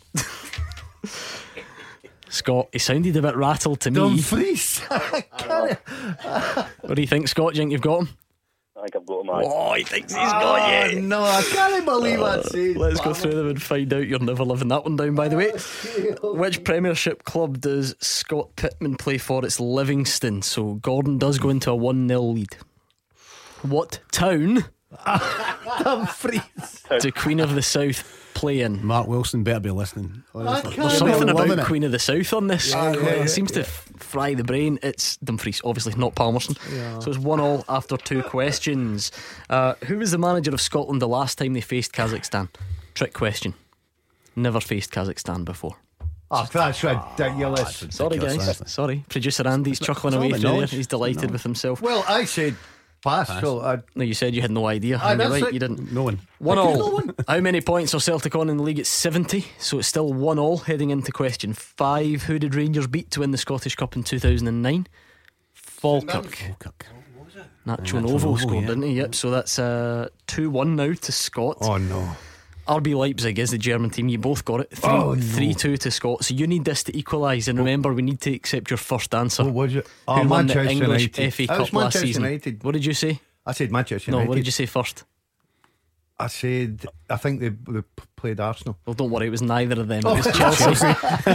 Scott, he sounded a bit rattled to me. Dumfries. What do you think, Scott? Do you think you've got him? I think I've got him. Oh, he thinks he's got you. No, I can't believe I said. Let's go through them and find out. You're never living that one down, by the way. Which Premiership club does Scott Pittman play for? It's Livingston. So Gordon does go into a 1-0 lead. What town Dumfries. do Queen of the South play in? Mark Wilson better be listening. Honestly. There's something about it. Queen of the South on this. It seems to fry the brain. It's Dumfries, obviously, not Palmerston. So it's 1-1 after 2 questions. Who was the manager of Scotland the last time they faced Kazakhstan? Trick question. Never faced Kazakhstan before. Oh, that's ridiculous. Sorry, guys. Sorry. Producer Andy's chuckling away through there. He's delighted with himself. Well, I said pass. So no, you said you had no idea. And you're right, you didn't. No one. 1-1. How many points are Celtic on in the league? It's 70. So it's still 1-1 heading into question 5. Who did Rangers beat to win the Scottish Cup in 2009? Falkirk. Nacho Novo scored, didn't he? Yep. So that's 2-1 now to Scott. Oh no. RB Leipzig is the German team. You both got it. 3-2 to Scott. So you need this to equalise. And remember, we need to accept your first answer. What was it? Who won the Manchester English United. FA That Cup was last Manchester season? United. What did you say? I said Manchester No, United. what did you say first? I said I think they played Arsenal. Well, don't worry, it was neither of them. It was Chelsea.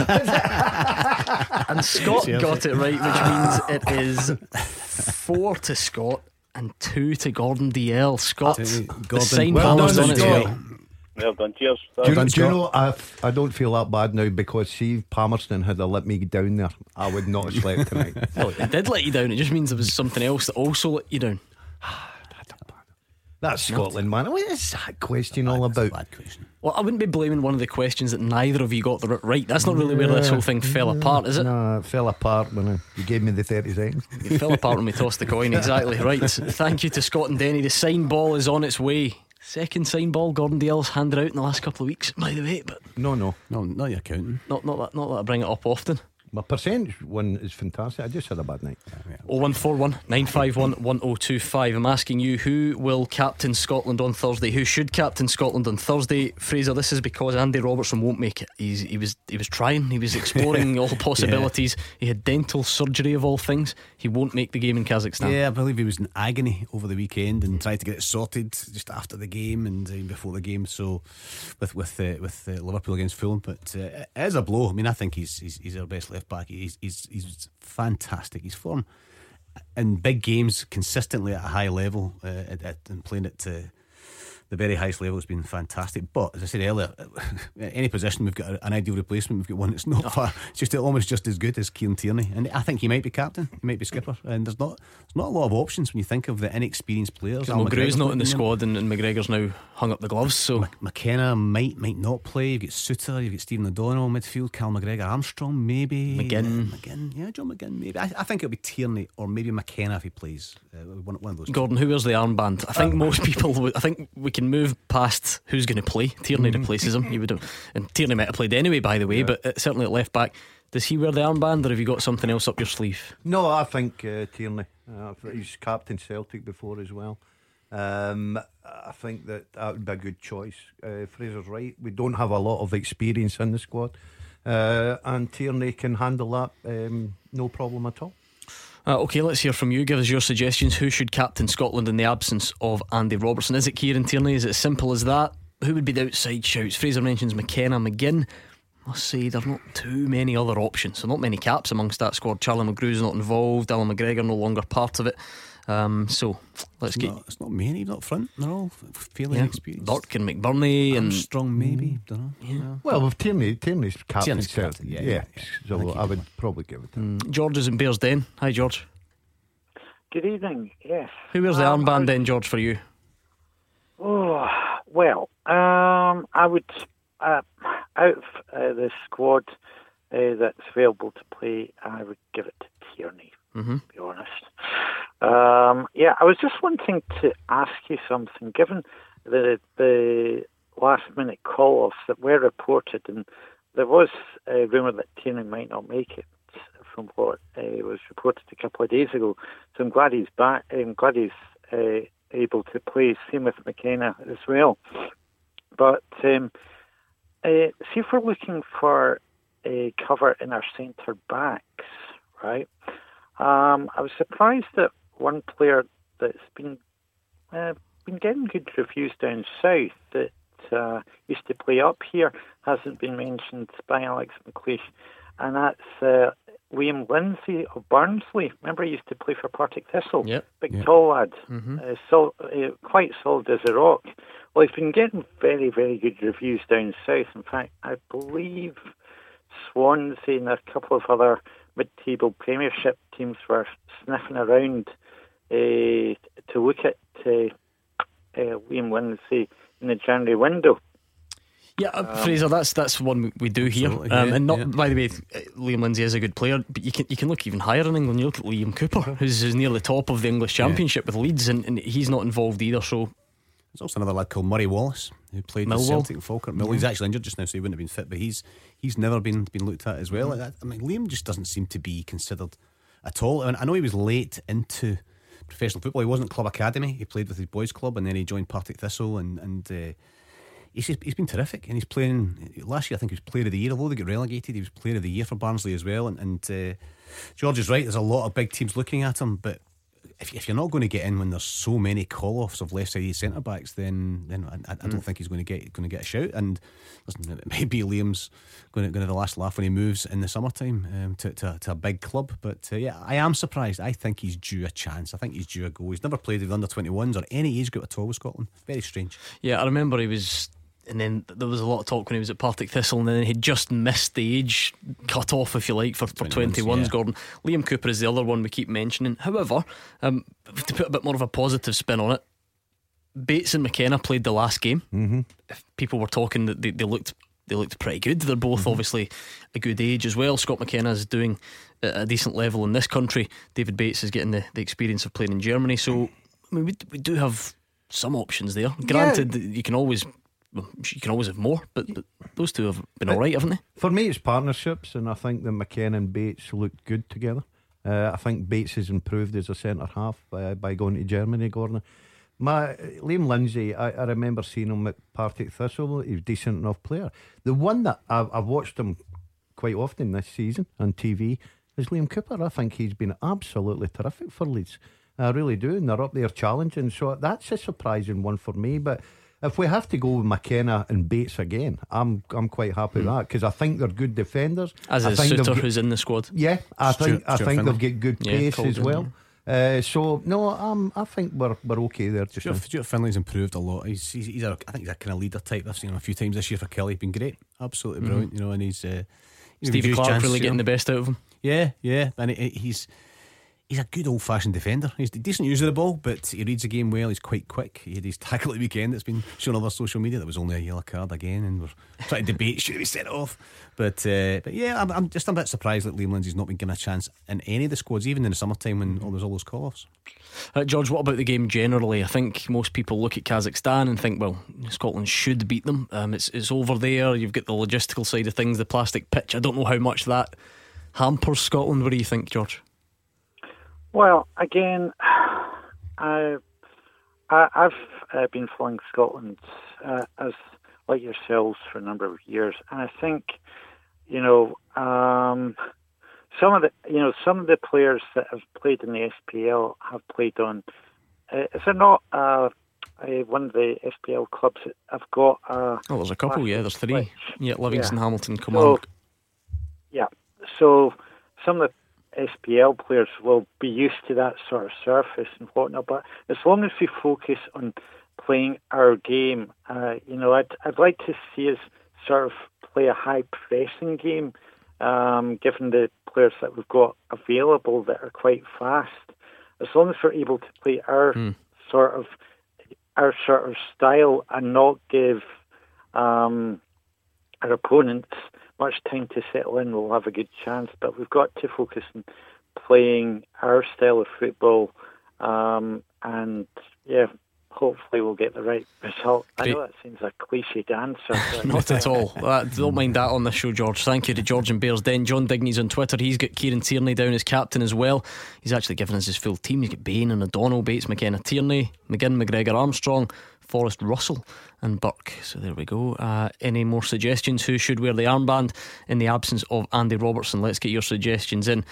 And Scott got it right, which means it is 4 to Scott and 2 to Gordon DL. Scott, the sign ball's on its way. Well done, cheers. Do you know, I don't feel that bad now, because see if Palmerston had let me down there, I would not have slept tonight. Well, it did let you down. It just means there was something else that also let you down. That's Scotland, man. What is that question all about? Bad question. Well, I wouldn't be blaming one of the questions that neither of you got right. That's not really where this whole thing fell apart, is it? No, it fell apart when you gave me the 30 seconds. It fell apart when we tossed the coin. Exactly right. Thank you to Scott and Denny. The sign ball is on its way. Second sign ball Gordon Dale's handed out in the last couple of weeks, by the way. But no, not your counting. Not that I bring it up often. My percentage one is fantastic. I just had a bad night. 0141 951 1025. I'm asking you, who will captain Scotland on Thursday? Who should captain Scotland on Thursday? Fraser, this is because Andy Robertson won't make it. He was trying. He was exploring all possibilities. He had dental surgery of all things. He won't make the game in Kazakhstan. Yeah, I believe he was in agony over the weekend and tried to get it sorted just after the game and before the game. So with Liverpool against Fulham, but it is a blow. I mean, I think he's our best left back. He's fantastic. His form in big games consistently at a high level and playing at the very highest level has been fantastic. But as I said earlier, any position we've got an ideal replacement. We've got one that's not far. It's just almost just as good as Kieran Tierney, and I think he might be captain. He might be skipper. And there's not a lot of options when you think of the inexperienced players. McGregor's not in the squad, and McGregor's now hung up the gloves. So McKenna might not play. You've got Suter, you've got Stephen O'Donnell midfield, Cal McGregor, Armstrong maybe, McGinn, yeah, John McGinn maybe. I think it'll be Tierney or maybe McKenna if he plays. One of those. Gordon, who wears the armband? I think most people would. I think we can move past who's going to play. Tierney replaces him. He would have, and Tierney might have played anyway, by the way. But certainly at left back, does he wear the armband, or have you got something else up your sleeve? No, I think Tierney. He's captain Celtic before as well. I think that would be a good choice. Fraser's right. We don't have a lot of experience in the squad, and Tierney can handle that no problem at all. Okay, let's hear from you. Give us your suggestions. Who should captain Scotland in the absence of Andy Robertson? Is it Kieran Tierney? Is it as simple as that? Who would be the outside shouts? Fraser mentions McKenna, McGinn. I must say there are not too many other options. So not many caps amongst that squad. Charlie McGrew's not involved. Alan McGregor no longer part of it. So let's get. It's not many up front. They're all fairly experienced. Burke and McBurney and Armstrong maybe. Don't know. Yeah. Well, with Tierney's captain, Tierney's captain, yeah. So I would probably give it to him. George is in Bearsden. Hi, George. Good evening. Yes. Who wears the armband then, George, for you? Oh well, I would out of the squad that's available to play, I would give it to Tierney. To be honest. I was just wanting to ask you something. Given the last minute call-offs that were reported, and there was a rumour that Tierney might not make it, from what was reported a couple of days ago. So I'm glad he's back. I'm glad he's able to play. Same with McKenna as well. But see if we're looking for a cover in our centre backs, right? I was surprised that one player that's been getting good reviews down south that used to play up here hasn't been mentioned by Alex McLeish, and that's Liam Lindsay of Barnsley. Remember, he used to play for Partick Thistle. Big tall lad, quite solid as a rock. Well, he's been getting very, very good reviews down south. In fact, I believe Swansea and a couple of other mid-table Premiership teams were sniffing around to look at Liam Lindsay in the January window. Fraser, that's one we do here, and not by the way. Liam Lindsay is a good player, but you can look even higher in England. You look at Liam Cooper, who's near the top of the English Championship with Leeds, and he's not involved either. So there's also another lad called Murray Wallace who played with Celtic and Falkirk. He's actually injured just now, so he wouldn't have been fit, but he's never been looked at as well. I mean, Liam just doesn't seem to be considered at all. I mean, I know he was late into professional football. He wasn't Club Academy. He played with his boys' club, and then he joined Partick Thistle, and he's been terrific. And he's playing last year. I think he was Player of the Year. Although they got relegated, he was Player of the Year for Barnsley as well. And George is right. There's a lot of big teams looking at him, but if you're not going to get in when there's so many call-offs of left-sided centre backs, then I don't think he's going to get a shout. And listen, maybe Liam's going to have the last laugh when he moves in the summertime to a big club. But I am surprised. I think he's due a chance. I think he's due a go. He's never played with under 21s or any age group at all with Scotland. Very strange. Yeah, I remember he was. And then there was a lot of talk when he was at Partick Thistle, and then he'd just missed the age cut off, if you like, for 21s. Gordon. Liam Cooper is the other one we keep mentioning. However, to put a bit more of a positive spin on it, Bates and McKenna played the last game. If people were talking that they looked pretty good. They're both obviously a good age as well. Scott McKenna is doing a decent level in this country. David Bates is getting the experience of playing in Germany. So I mean, we do have some options there. Granted, you can always have more, but those two have been alright, haven't they? For me, it's partnerships, and I think that McKenna and Bates looked good together. I think Bates has improved as a centre half by going to Germany, Gordon. Liam Lindsay, I remember seeing him at Partick Thistle. He was a decent enough player. The one that I've watched him quite often this season on TV is Liam Cooper. I think he's been absolutely terrific for Leeds. I really do, and they're up there challenging. So that's a surprising one for me, but if we have to go with McKenna and Bates again, I'm quite happy with that, because I think they're good defenders. As is Suter, who's in the squad. Yeah, I think they've got good pace as well. So no, I think we're okay there. Stuart Finley's improved a lot. I think he's a kind of leader type. I've seen him a few times this year for Kelly. He's been great, absolutely brilliant. And he's Stevie Clark really getting the best out of him. Yeah, and he he's a good old-fashioned defender. He's a decent user of the ball, but he reads the game well. He's quite quick. He had his tackle at the weekend that's been shown on our social media. That was only a yellow card again, and we're trying to debate should he set it off. But yeah, I'm just a bit surprised that Liam Lindsay's not been given a chance in any of the squads, even in the summertime when all those call-offs. George, what about the game generally? I think most people look at Kazakhstan and think, well, Scotland should beat them. It's over there. You've got the logistical side of things, the plastic pitch. I don't know how much that hampers Scotland. What do you think, George? Well, again, I've been following Scotland as like yourselves for a number of years, and I think some of the players that have played in the SPL have played on. Is there not one of the SPL clubs that have got? There's a couple. Yeah, there's 3. Yeah, Livingston, Hamilton, Kilmarnock. So some of the SPL players will be used to that sort of surface and whatnot, but as long as we focus on playing our game, I'd like to see us sort of play a high pressing game, given the players that we've got available that are quite fast. As long as we're able to play our sort of style and not give our opponents much time to settle in, we'll have a good chance. But we've got to focus on playing our style of football, and hopefully we'll get the right result. I know that seems a cliched answer. Not at all. Don't mind that on the show, George. Thank you to George in Bearsden. John Digny's on Twitter. He's got Kieran Tierney down as captain as well. He's actually given us his full team. He's got Bain and O'Donnell, Bates, McKenna, Tierney, McGinn, McGregor, Armstrong, Forrest, Russell and Burke. So there we go. Any more suggestions? Who should wear the armband in the absence of Andy Robertson? Let's get your suggestions in.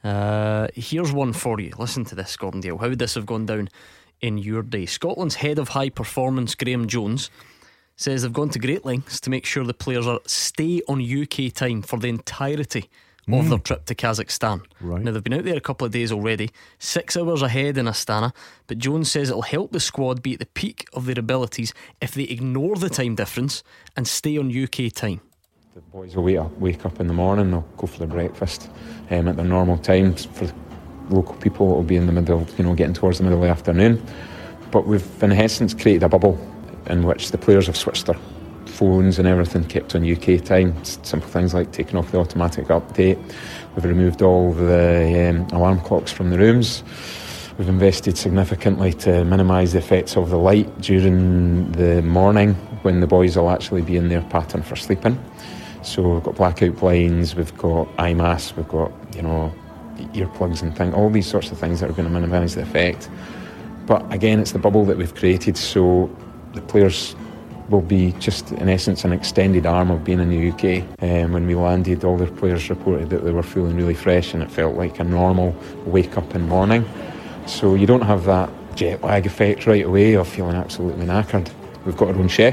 Here's one for you. Listen to this, Gordon Dale. How would this have gone down in your day? Scotland's head of high performance, Graham Jones, says they've gone to great lengths to make sure the players stay on UK time for the entirety of their trip to Kazakhstan. Right. Now they've been out there a couple of days already, 6 hours ahead in Astana, but Jones says it'll help the squad be at the peak of their abilities if they ignore the time difference and stay on UK time. The boys will wake up in the morning, they'll go for their breakfast at their normal times. For the local people, it'll be in the middle, getting towards the middle of the afternoon. But we've in essence created a bubble in which the players have switched their phones and everything, kept on UK time. Simple things like taking off the automatic update. We've removed all the alarm clocks from the rooms. We've invested significantly to minimise the effects of the light during the morning when the boys will actually be in their pattern for sleeping. So we've got blackout blinds, we've got eye masks, we've got earplugs and all these sorts of things that are going to minimise the effect. But again, it's the bubble that we've created, so the players will be just in essence an extended arm of being in the UK. When we landed, all the players reported that they were feeling really fresh and it felt like a normal wake up in the morning. So you don't have that jet lag effect right away of feeling absolutely knackered. We've got our own chef,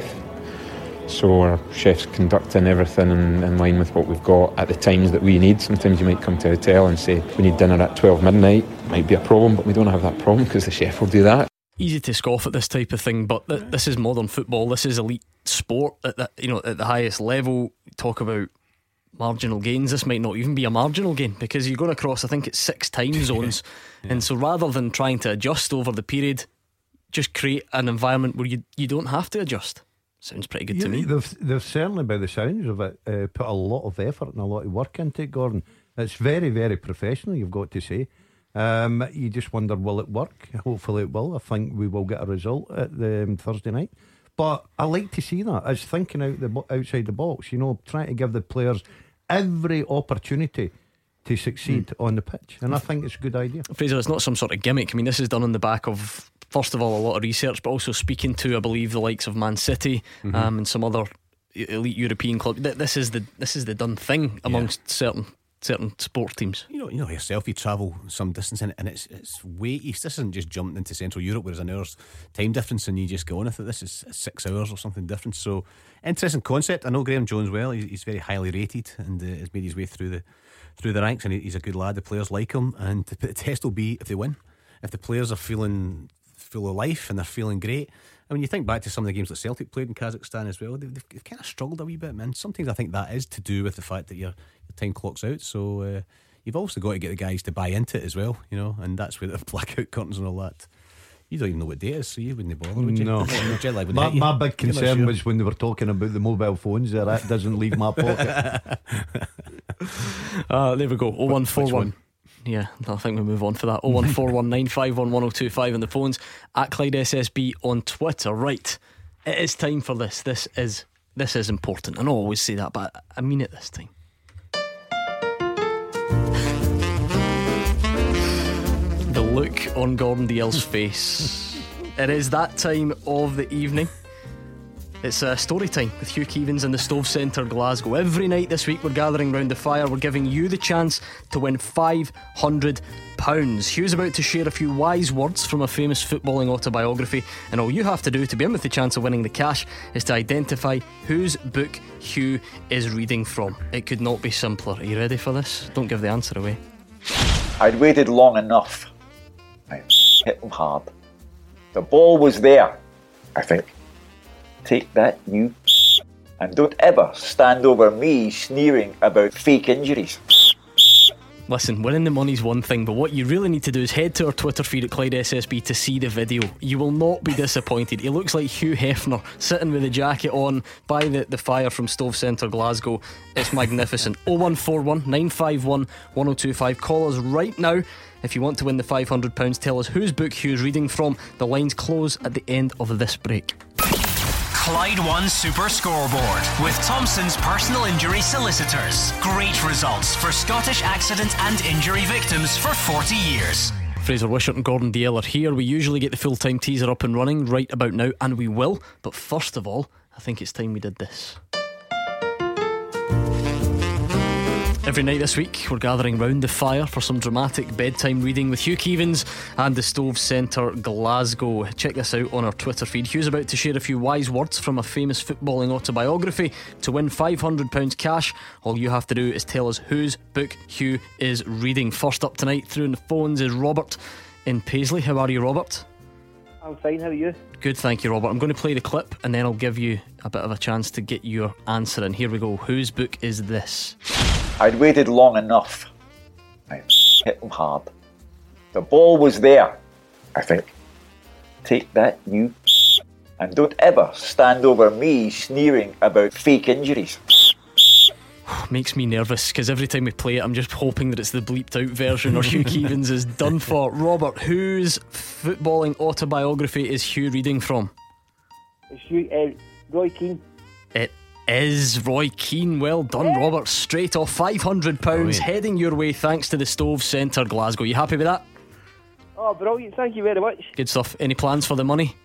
so our chef's conducting everything in line with what we've got at the times that we need. Sometimes you might come to a hotel and say we need dinner at 12 midnight. Might be a problem, but we don't have that problem because the chef will do that. Easy to scoff at this type of thing, but this is modern football. This is elite sport at the highest level. Talk about marginal gains. This might not even be a marginal gain because you're going across, I think it's 6 time zones. And so rather than trying to adjust over the period, just create an environment where you don't have to adjust. Sounds pretty good to me. They've certainly, by the sounds of it, put a lot of effort and a lot of work into it, Gordon. It's very, very professional, you've got to say. You just wonder, will it work? Hopefully it will. I think we will get a result at the Thursday night. But I like to see that as thinking outside the box, trying to give the players every opportunity to succeed on the pitch, and I think it's a good idea. Fraser, it's not some sort of gimmick. I mean, this is done on the back of, first of all, a lot of research, but also speaking to, I believe, the likes of Man City and some other elite European clubs. This is the done thing amongst certain sports teams. You know yourself, you travel some distance and it's way east. This isn't just jumping into Central Europe where there's an hour's time difference and you just go on with it. This is 6 hours or something different. So interesting concept. I know Graham Jones well. He's very highly rated and has made his way through the ranks, and he's a good lad. The players like him, and the test will be if they win. If the players are feeling full of life and they're feeling great. I mean, you think back to some of the games that Celtic played in Kazakhstan as well. They've kind of struggled a wee bit, man. Sometimes I think that is to do with the fact that your time clock's out. So you've also got to get the guys to buy into it as well, you know, and that's where the blackout curtains and all that. You don't even know what day it is, so you wouldn't bother, would you? No. My big concern was when they were talking about the mobile phones there. That doesn't leave my pocket. There we go. 0141. Yeah, I think we move on for that. 01419511025 on the phones, at Clyde SSB on Twitter. Right, it is time for this. This is important. I know I always say that, but I mean it this time. The look on Gordon Dalziel's face. It is that time of the evening. It's story time with Hugh Keevins in the Stove Centre, Glasgow. Every night this week we're gathering round the fire. We're giving you the chance to win £500. Hugh's about to share a few wise words from a famous footballing autobiography, and all you have to do to be in with the chance of winning the cash is to identify whose book Hugh is reading from. It could not be simpler. Are you ready for this? Don't give the answer away. I'd waited long enough. I hit him hard. The ball was there, I think. Take that, you. And don't ever stand over me sneering about fake injuries. Listen, winning the money's one thing, but what you really need to do is head to our Twitter feed at Clyde SSB to see the video. You will not be disappointed. He looks like Hugh Hefner sitting with the jacket on by the fire from Stove Centre, Glasgow. It's magnificent. 0141 951 1025. Call us right now if you want to win the £500. Tell us whose book Hugh's reading from. The lines close at the end of this break. Clyde One Super Scoreboard with Thompson's personal injury solicitors. Great results for Scottish accident and injury victims for 40 years. Fraser Wishart and Gordon Dalziel are here. We usually get the full-time teaser up and running right about now, and we will. But first of all, I think it's time we did this. Every night this week we're gathering round the fire for some dramatic bedtime reading with Hugh Keevins and the Stove Centre, Glasgow. Check this out on our Twitter feed. Hugh's about to share a few wise words from a famous footballing autobiography. To win £500 cash, all you have to do is tell us whose book Hugh is reading. First up tonight through the phones is Robert in Paisley. How are you, Robert? I'm fine, how are you? Good, thank you, Robert. I'm going to play the clip and then I'll give you a bit of a chance to get your answer in. Here we go. Whose book is this? I'd waited long enough. I hit him hard. The ball was there, I think. Take that, you. And don't ever stand over me sneering about fake injuries. Makes me nervous because every time we play it I'm just hoping that it's the bleeped out version or Hugh Keevins is done for. Robert, whose footballing autobiography is Hugh reading from? It's Roy Keane. It is Roy Keane. Well done, Robert. Straight off £500 heading your way thanks to the Stove Centre, Glasgow. You happy with that? Oh, brilliant, thank you very much. Good stuff. Any plans for the money?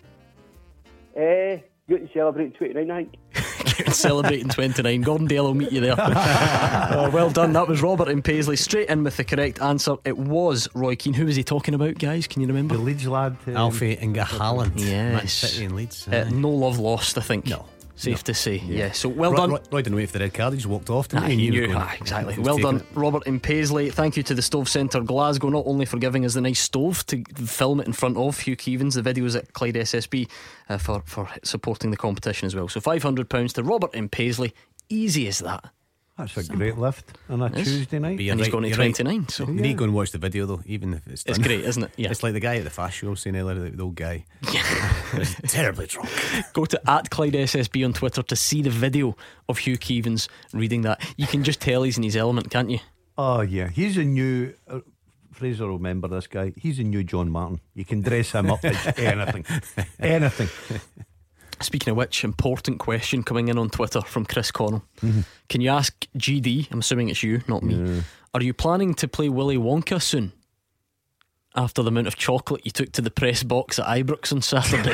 Good to celebrate 29, I think. Celebrating 29. Gordon Dalziel will meet you there. Well done. That was Robert in Paisley. Straight in with the correct answer. It was Roy Keane. Who was he talking about, guys? Can you remember? The Leeds lad, Alfie Inga-Haaland. Yes. Man City and Leeds. No love lost, I think. No. Safe to say. Yeah. So well done. Roy didn't wait for the red card. He just walked off. He knew. Exactly. Well done, Robert in Paisley. Thank you to the Stove Centre, Glasgow, not only for giving us the nice stove to film it in front of Hugh Keevins. The videos at Clyde SSB for supporting the competition as well. So £500 to Robert in Paisley. Easy as that. That's a great lift on a Tuesday night. And he's going to 29. So you need to go and watch the video though, even if it's great, isn't it? Yeah. It's like the guy at the fast show saying earlier, the old guy. He's terribly drunk. Go to @ClydeSSB on Twitter to see the video of Hugh Keevins reading that. You can just tell he's in his element, can't you? Oh yeah, he's a new Fraser will remember this guy. He's a new John Martin. You can dress him up as anything. Anything. Speaking of which, important question coming in on Twitter from Chris Connell. Can you ask GD, I'm assuming it's you, not me, are you planning to play Willy Wonka soon? After the amount of chocolate you took to the press box at Ibrox on Saturday.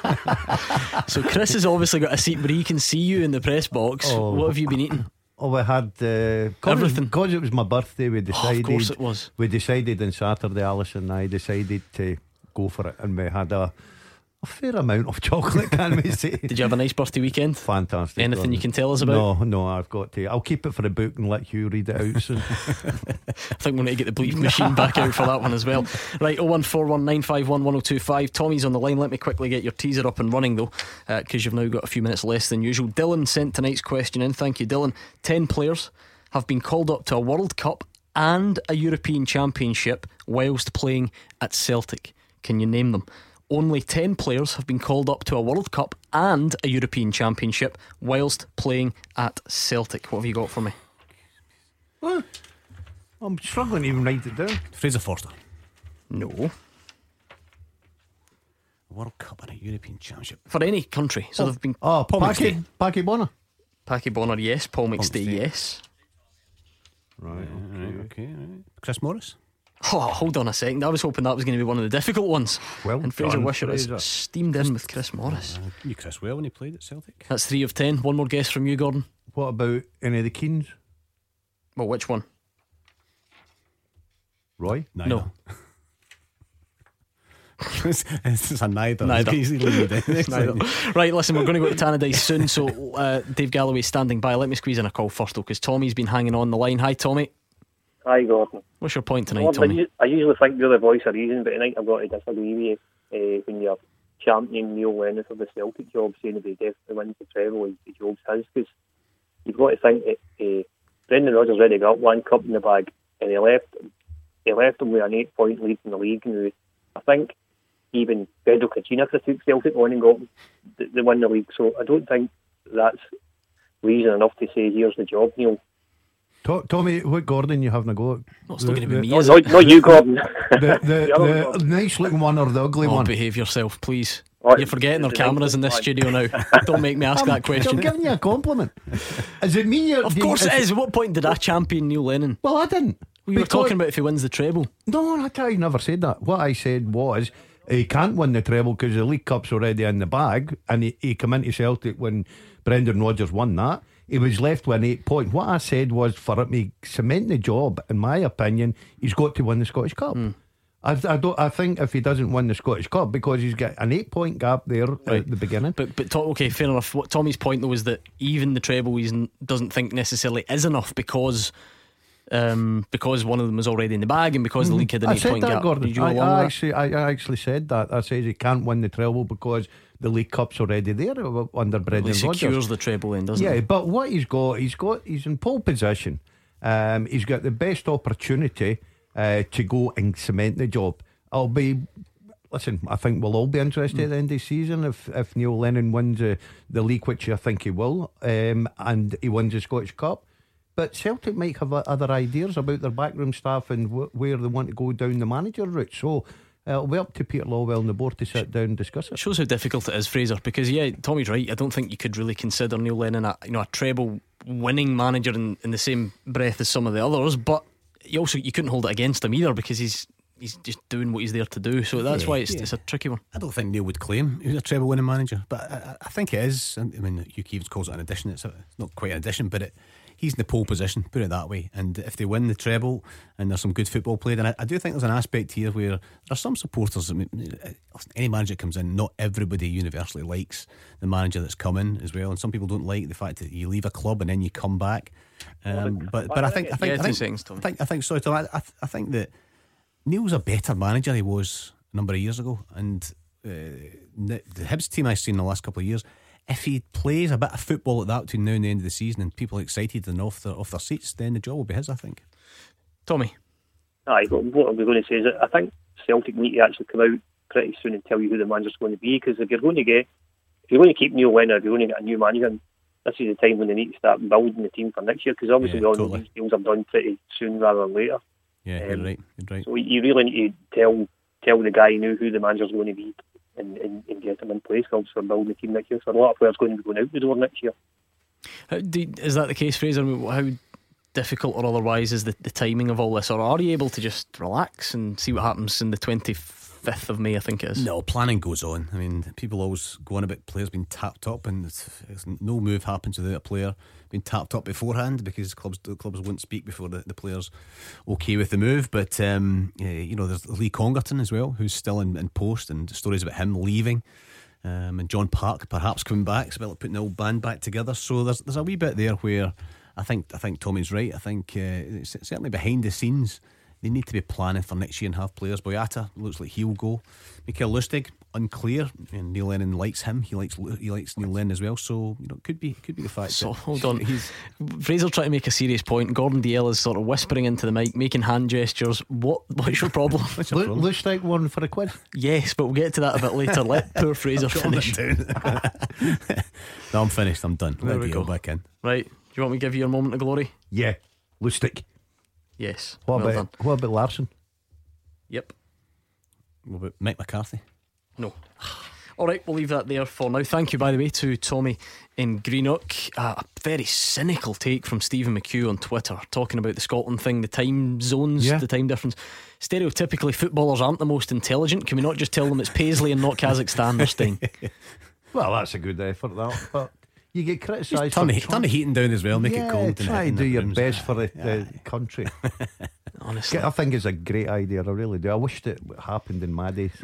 So Chris has obviously got a seat where he can see you in the press box. What have you been eating? We had everything. Because it was my birthday, we decided. Of course it was. We decided on Saturday, Alison and I decided to go for it, and we had a fair amount of chocolate, can we say? Did you have a nice birthday weekend? Fantastic. Anything you can tell us about? No, I've got to. I'll keep it for the book and let Hugh read it out soon. I think we'll need to get the bleep machine back out for that one as well. Right, 01419511025. Tommy's on the line. Let me quickly get your teaser up and running though, because you've now got a few minutes less than usual. Dylan sent tonight's question in. Thank you, Dylan. 10 players have been called up to a World Cup and a European Championship whilst playing at Celtic? Can you name them? Only 10 players have been called up to a World Cup and a European Championship whilst playing at Celtic. What have you got for me? What? I'm struggling to even write it down. Fraser Forster. No. World Cup and a European Championship. For any country. So they've been... Paul McStay. Packy Bonner. Packy Bonner, yes. Paul McStay, yes. Right, okay. Chris Morris. Oh, hold on a second. I was hoping that was going to be one of the difficult ones. Well, and Fraser done, Wisher Fraser. is steamed in with Chris Morris. Knew Chris well when he played at Celtic. That's 3 of 10. One more guess from you, Gordon. What about any of the Keens? Well, which one? Roy? No. It's a neither. Neither. Neither. Right, listen, we're going to go to Tannadice soon. So Dave Galloway's standing by. Let me squeeze in a call first though, because Tommy's been hanging on the line. Hi, Tommy. Hi, Gordon. What's your point tonight, Gordon, Tommy? I usually think you're the voice of reason, but tonight I've got to disagree with you when you're championing Neil Lennon for the Celtic job, saying if he definitely wins the treble, the job's his. Because you've got to think that Brendan Rodgers already got one cup in the bag, and he left him with an 8-point lead in the league. And I think even Pedro Caixinha could have took Celtic on and got the win the league. So I don't think that's reason enough to say here's the job, Neil. Tommy, what Gordon you having a go at? No, it's not going to be me, No, is it? not you, Gordon. The nice looking one or the ugly one? Behave yourself, please. Right. You're forgetting there are cameras in this studio now. Don't make me ask that question. I'm giving you a compliment. Is it me? Of course it is. At what point did I champion Neil Lennon? Well, I didn't. We were talking about if he wins the treble. No, I never said that. What I said was he can't win the treble because the League Cup's already in the bag, and he came into Celtic when Brendan Rodgers won that. He was left with an 8 point. What I said was, for it to cement the job, in my opinion, he's got to win the Scottish Cup. I think if he doesn't win the Scottish Cup, because he's got an 8 point gap there at the beginning. But okay, fair enough. What Tommy's point though was that even the treble he doesn't think necessarily is enough because one of them was already in the bag and because the league had an 8 point gap. Gordon. Did you go along with that? I actually said that. I said he can't win the treble because the League Cup's already there under Brendan He Rodgers. secures the treble then, doesn't he? Yeah, but what he's in pole position. He's got the best opportunity to go and cement the job. Listen, I think we'll all be interested at the end of the season if Neil Lennon wins the league, which I think he will, and he wins the Scottish Cup. But Celtic might have other ideas about their backroom staff and where they want to go down the manager route. So it'll be up to Peter Lawwell and the board to sit down and discuss it. It shows how difficult it is, Fraser, because Tommy's right. I don't think you could really consider Neil Lennon a treble winning manager in the same breath as some of the others, but you couldn't hold it against him either because he's just doing what he's there to do. So that's why it's a tricky one. I don't think Neil would claim he was a treble winning manager, but I think it is. I mean, Hugh Keevins calls it an addition. It's not quite an addition, but he's in the pole position, put it that way. And if they win the treble and there's some good football played, and I do think there's an aspect here where there are some supporters. I mean, any manager comes in, not everybody universally likes the manager that's come in as well, and some people don't like the fact that you leave a club and then you come back. But I think sorry, Tom, I think that Neil's a better manager he was a number of years ago, and the Hibs team I've seen in the last couple of years, if he plays a bit of football like that between now and the end of the season and people are excited and off their seats, then the job will be his, I think. Tommy? Aye, but what I'm going to say is that I think Celtic need to actually come out pretty soon and tell you who the manager's going to be, because if you're going to keep Neil Lennon, if you're going to get a new manager, this is the time when they need to start building the team for next year, because obviously we all know these deals are done pretty soon rather than later. Yeah, you're right. So you really need to tell the guy who the manager's going to be and get him in place for building the team next year. So a lot of players going to be going out the door next year. Is that the case, Fraser? I mean, how difficult or otherwise is the timing of all this, or are you able to just relax and see what happens in the 25th of May, I think it is? No, planning goes on. I mean, people always go on about players being tapped up, and no move happens without a player being tapped up beforehand, because clubs won't speak before the players okay with the move. But there's Lee Congerton as well, who's still in post, and stories about him leaving, and John Park perhaps coming back. It's about putting the old band back together. So there's a wee bit there where I think Tommy's right. I think certainly behind the scenes they need to be planning for next year and have players. Boyata looks like he'll go. Mikael Lustig, unclear, and Neil Lennon likes him. He likes Neil Lennon as well. So it could be the fact. So hold on, Fraser trying to make a serious point. Gordon Dalziel is sort of whispering into the mic, making hand gestures. What's your problem? Lustig won for a quid. Yes, but we'll get to that a bit later. Let poor Fraser finish. No, I'm finished. I'm done. There we go. Back in. Right. Do you want me to give you your moment of glory? Yeah, Lustig. Yes. What about Larsson? Yep. What about Mike McCarthy? No. Alright, we'll leave that there for now. Thank you, by the way, to Tommy in Greenock. A very cynical take from Stephen McHugh on Twitter, talking about the Scotland thing, the time zones, the time difference. Stereotypically, footballers aren't the most intelligent. Can we not just tell them it's Paisley and not Kazakhstan they're staying? Well, that's a good effort, that. But you get criticised. Turn the heating down as well, make it cold. Try to do your best for the country. Honestly, I think it's a great idea. I really do. I wished it happened in my days.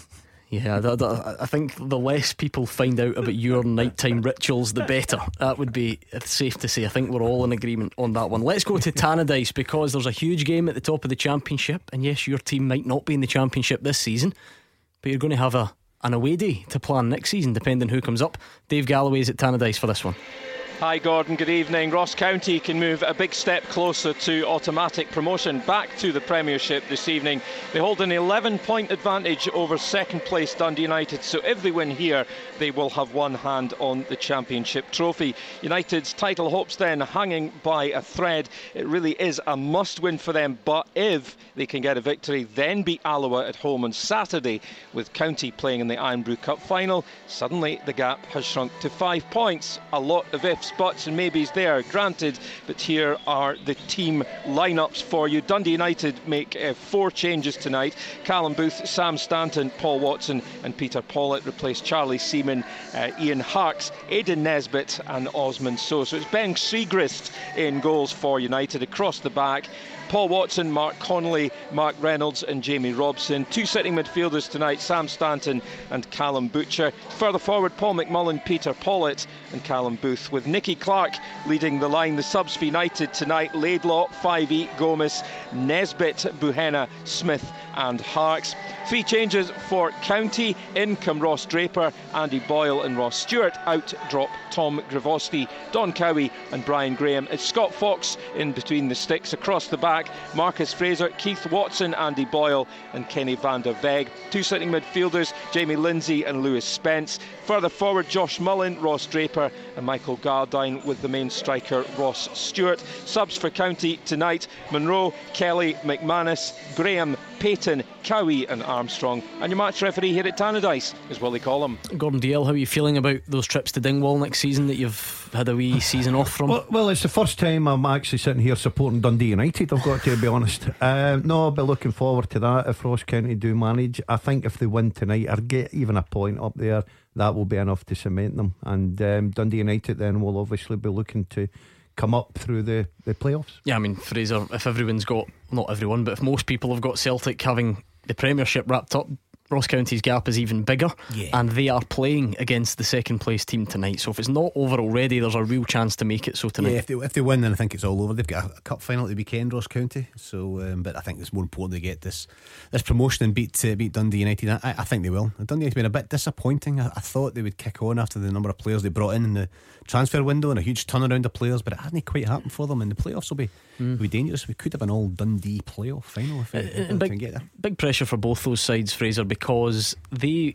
Yeah, I think the less people find out about your nighttime rituals, the better. That would be safe to say. I think we're all in agreement on that one. Let's go to Tannadice, because there's a huge game at the top of the championship. And yes, your team might not be in the championship this season, but you're going to have an away day to plan next season, depending who comes up. Dave Galloway's at Tannadice for this one. Hi Gordon, good evening. Ross County can move a big step closer to automatic promotion back to the Premiership this evening. They hold an 11-point advantage over second place Dundee United, so if they win here they will have one hand on the Championship trophy. United's title hopes then hanging by a thread. It really is a must win for them, but if they can get a victory, then beat Alloa at home on Saturday, with County playing in the Irn-Bru Cup final, suddenly the gap has shrunk to 5 points. A lot of ifs, buts and maybes there, granted, but here are the team lineups for you. Dundee United make 4 changes tonight. Callum Booth, Sam Stanton, Paul Watson and Peter Pawlett replace Charlie Seaman, Ian Harkes, Aidan Nesbitt and Osman Sow. So it's Ben Siegrist in goals for United. Across the back, Paul Watson, Mark Connolly, Mark Reynolds and Jamie Robson. 2 sitting midfielders tonight, Sam Stanton and Callum Butcher. Further forward, Paul McMullen, Peter Pawlett and Callum Booth, with Nicky Clark leading the line. The subs for United tonight: Laidlaw, Fivey, Gomez, Nesbitt, Buhena, Smith and Harkes. 3 changes for County. In come Ross Draper, Andy Boyle and Ross Stewart. Out drop Tom Gravosti, Don Cowie and Brian Graham. It's Scott Fox in between the sticks. Across the back, Marcus Fraser, Keith Watson, Andy Boyle and Kenny van der Weg. 2 sitting midfielders, Jamie Lindsay and Lewis Spence. Further forward, Josh Mullen, Ross Draper and Michael Gardine, with the main striker Ross Stewart. Subs for County tonight: Monroe, Kelly, McManus, Graham, Payton, Cowie and Armstrong. And your match referee here at Tannadice is Willie Collum. Gordon Dalziel, how are you feeling about those trips to Dingwall next season that you've had a wee season off from? Well, it's the first time I'm actually sitting here supporting Dundee United, I've got to be honest. No, I'll be looking forward to that if Ross County do manage. I think if they win tonight or get even a point up there, that will be enough to cement them. And Dundee United then will obviously be looking to come up through the playoffs. Yeah, I mean, Fraser, if everyone's got, not everyone, but if most people have got Celtic having the Premiership wrapped up, Ross County's gap is even bigger, and they are playing against the second place team tonight. So if it's not over already, there's a real chance to make it so tonight. Yeah, if they win, then I think it's all over. They've got a cup final at the weekend, Ross County. So, but I think it's more important to get this promotion and beat Dundee United. I think they will. Dundee United have been a bit disappointing. I thought they would kick on after the number of players they brought in the transfer window and a huge turnaround of players, but it hasn't quite happened for them. And the playoffs will be dangerous. We could have an all Dundee playoff final if we can get there. Big pressure for both those sides, Fraser, because they,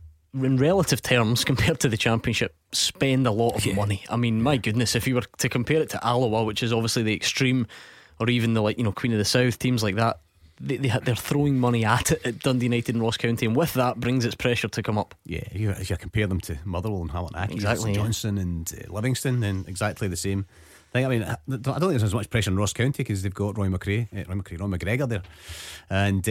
in relative terms compared to the Championship, spend a lot of money. I mean, my goodness, if you were to compare it to Alloa, which is obviously the extreme, or even the Queen of the South, teams like that, they're throwing money at it at Dundee United and Ross County, and with that brings its pressure to come up. Yeah, if you compare them to Motherwell and Hamilton, exactly, Johnson and Livingston, then exactly the same thing. I mean, I don't think there's as much pressure on Ross County because they've got Roy McGregor there, and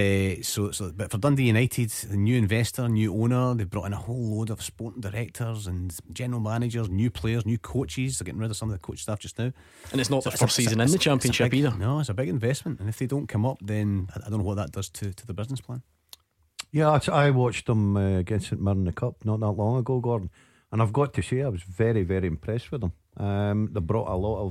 but for Dundee United, a new investor, new owner, they've brought in a whole load of sporting directors and general managers, new players, new coaches. They're getting rid of some of the coach staff just now, and it's not the first season in the Championship either. No, it's a big investment, and if they don't come up, then I don't know what that does to the business plan. Yeah, I watched them against St Mirren in the Cup not that long ago, Gordon, and I've got to say I was very, very impressed with them. They brought a lot of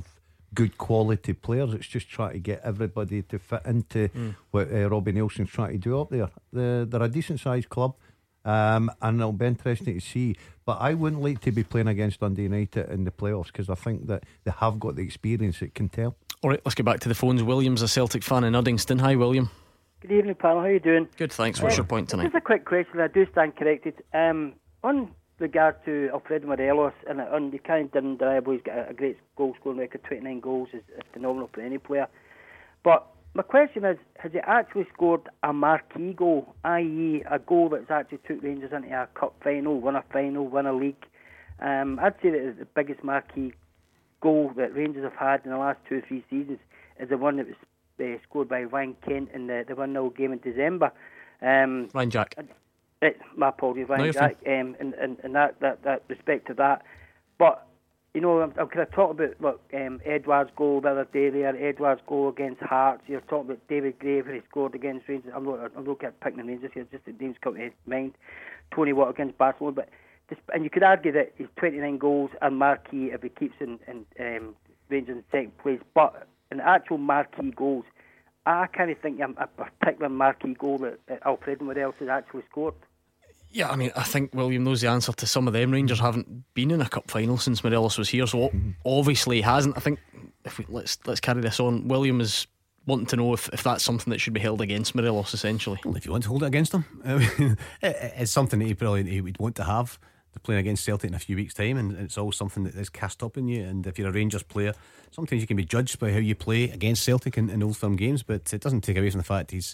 good quality players. It's just trying to get everybody to fit into what Robbie Nielsen's trying to do up there. They're a decent sized club, and it'll be interesting to see. But I wouldn't like to be playing against Dundee United in the playoffs, because I think that they have got the experience that can tell. Alright, let's get back to the phones. William's a Celtic fan in Uddingston. Hi William. Good evening, panel. How are you doing? Good, thanks. What's your point tonight? Just a quick question. I do stand corrected. On regard to Alfredo Morelos, and you can't deny he's got a great goal scoring record. 29 goals is phenomenal for any player. But my question is, has he actually scored a marquee goal, i.e. a goal that's actually took Rangers into a cup final, won a league? I'd say that the biggest marquee goal that Rangers have had in the last 2 or 3 seasons is the one that was scored by Ryan Kent in the 1-0 game in December. Ryan Jack. My apologies, Ryan Jack. In that respect to that. But, you know, I'm kind of talking about Edouard's goal the other day there, Edouard's goal against Hearts. You're talking about David Gray when he scored against Rangers. I'm looking at picking the Rangers here, just the names come to mind. Tony Watt against Barcelona. And you could argue that he's 29 goals and marquee if he keeps in Rangers in second place. But in the actual marquee goals, I kind of think a particular marquee goal that Alfredo Morelos has actually scored. Yeah, I mean, I think William knows the answer to some of them. Rangers haven't been in a cup final since Morelos was here, so obviously he hasn't. I think let's carry this on. William is wanting to know if that's something that should be held against Morelos, essentially. Well, if you want to hold it against him, it's something that he would want to have. To playing against Celtic in a few weeks' time, and it's all something that is cast up in you. And if you're a Rangers player, sometimes you can be judged by how you play against Celtic in Old Firm games, but it doesn't take away from the fact he's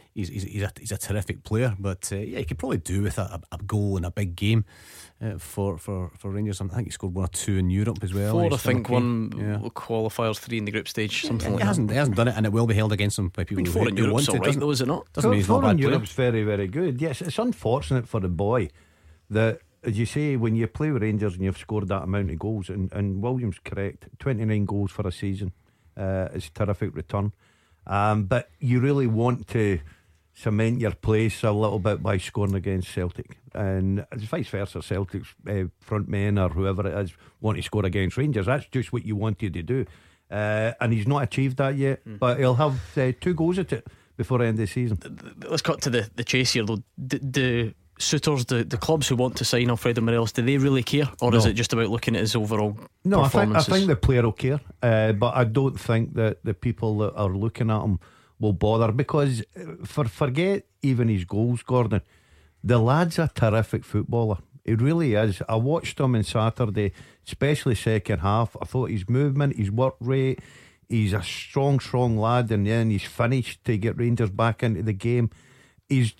a terrific player. But yeah, he could probably do with a goal in a big game for Rangers. I think he scored 1 or 2 in Europe as well. 4, I think, 1 qualifiers, 3 in the group stage, something like that. He hasn't done it, and it will be held against him by people who want it. Right, though, is it not? Doesn't mean he's not a bad player. Europe's very, very good. Yes, it's unfortunate for the boy that, as you say, when you play with Rangers and you've scored that amount of goals, and William's correct, 29 goals for a season is a terrific return, but you really want to cement your place a little bit by scoring against Celtic, and it's vice versa. Celtic's front men or whoever it is want to score against Rangers. That's just what you wanted to do, and he's not achieved that yet, but he'll have 2 goals at it before the end of the season. Let's cut to the chase here though. The suitors, the clubs who want to sign Alfredo Morelos, do they really care, or is it just about looking at his overall performances? I think the player will care, but I don't think that the people that are looking at him will bother, because forget even his goals, Gordon, the lad's a terrific footballer. He really is. I watched him on Saturday, especially second half. I thought his movement, his work rate, he's a strong lad, and then he's finished to get Rangers back into the game. He's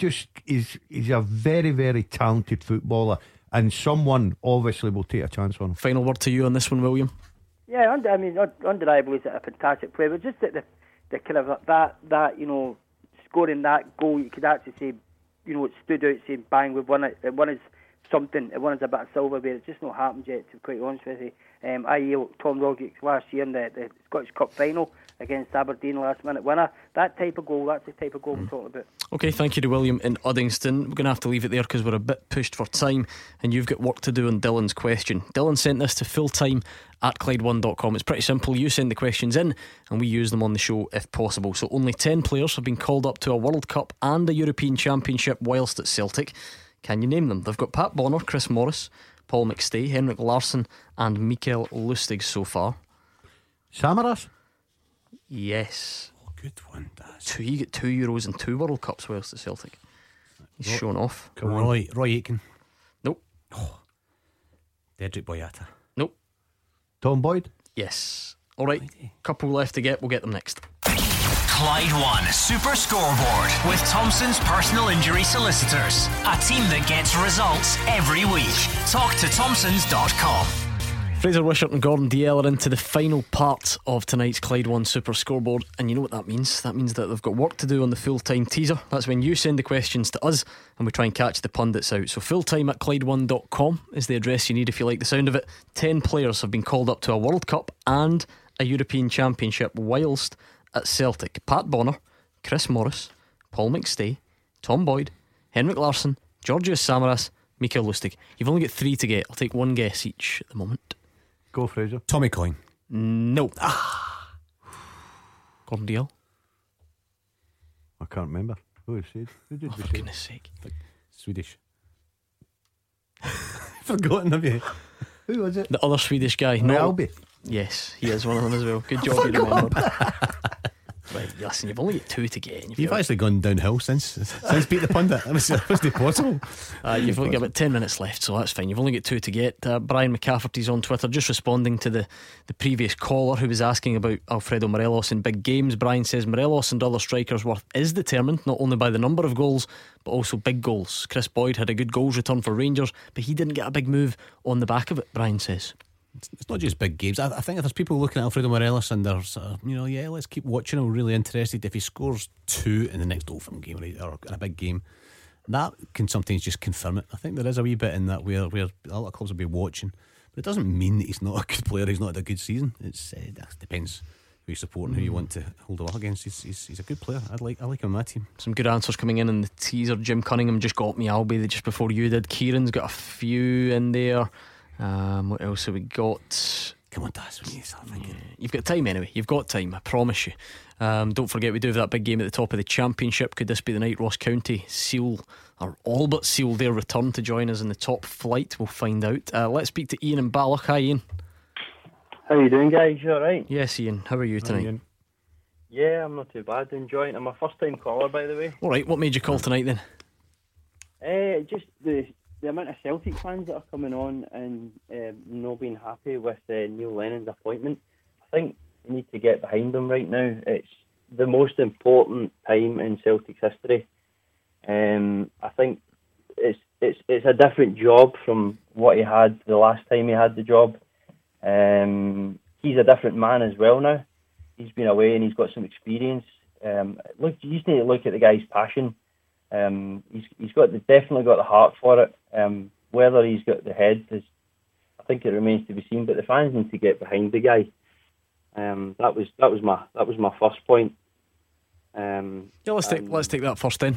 a very, very talented footballer, and someone obviously will take a chance on him. Final word to you on this one, William. Yeah, undeniably he's a fantastic player, but just that the kind of that you know, scoring that goal, you could actually say, you know, it stood out, saying bang, we've won it. One is something, one is a bit of silverware. It's just not happened yet, to be quite honest with you. I.e. Tom Rogic last year in the Scottish Cup final against Aberdeen, last minute winner. That type of goal, that's the type of goal we're talking about. Okay, thank you to William in Uddingston. We're going to have to leave it there because we're a bit pushed for time, and you've got work to do on Dylan's question. Dylan sent this to fulltime@Clyde1.com. It's pretty simple. You send the questions in and we use them on the show if possible. So only 10 players have been called up to a World Cup and a European Championship whilst at Celtic. Can you name them? They've got Pat Bonner, Chris Morris, Paul McStay, Henrik Larsson and Mikael Lustig so far. Samaras? Yes. Oh, good one, Daz. You get 2 Euros and 2 World Cups whilst at Celtic. He's shown off. Roy Aitken. Nope. Dedrick Boyata. Nope. Tom Boyd? Yes. Alright, couple left to get. We'll get them next. Clyde One Super Scoreboard with Thompson's personal injury solicitors. A team that gets results every week. Talk to Thompsons.com. Fraser Wishart and Gordon Dalziel are into the final part of tonight's Clyde One Super Scoreboard, and you know what that means? That means that they've got work to do on the full-time teaser. That's when you send the questions to us and we try and catch the pundits out. So fulltime@Clyde1.com is the address you need if you like the sound of it. 10 players have been called up to a World Cup and a European Championship whilst at Celtic. Pat Bonner, Chris Morris, Paul McStay, Tom Boyd, Henrik Larsson, Georgios Samaras, Mikael Lustig. You've only got 3 to get. I'll take one guess each at the moment. Go, Fraser. Tommy Coyne. No. Cordial. I can't remember. Who said? Who did we for say? goodness sake. Swedish. Forgotten, have you? Who was it? The other Swedish guy. Mjällby. Yes, he is one of them as well. Good job you remembered. Right, listen, you've only got 2 to get in. You've actually gone downhill since Beat the Pundit. That was possible. You've only got about 10 minutes left, so that's fine. You've only got 2 to get. Brian McCafferty's on Twitter just responding to the previous caller who was asking about Alfredo Morelos in big games. Brian says Morelos and other strikers' worth is determined not only by the number of goals but also big goals. Chris Boyd had a good goals return for Rangers, but he didn't get a big move on the back of it, Brian says. It's not just big games. I think if there's people looking at Alfredo Morelos and they're let's keep watching him, really interested. If he scores 2 in the next Old Firm game or in a big game, that can sometimes just confirm it. I think there is a wee bit in that where a lot of clubs will be watching, but it doesn't mean that he's not a good player. He's not had a good season. It depends who you support and who you want to hold him up against. He's a good player. I like him on my team. Some good answers coming in the teaser. Jim Cunningham just got Mjällby just before you did. Kieran's got a few in there. What else have we got? Come on, Daz, we need to start thinking. You've got time anyway. You've got time, I promise you. Don't forget we do have that big game at the top of the Championship. Could this be the night Ross County all but seal their return to join us in the top flight? We'll find out. Let's speak to Ian in Balloch. Hi, Ian. How you doing, guys? You alright? Yes, Ian. How are you tonight? Ian. Yeah, I'm not too bad. Enjoying it. I'm a first time caller, by the way. Alright, what made you call tonight then? Just the amount of Celtic fans that are coming on and not being happy with Neil Lennon's appointment. I think we need to get behind him right now. It's the most important time in Celtic's history. I think it's a different job from what he had the last time he had the job. He's a different man as well now. He's been away and he's got some experience. You just need to look at the guy's passion. He's definitely got the heart for it. Whether he's got the head, I think it remains to be seen. But the fans need to get behind the guy. That was my first point. Let's take that first then.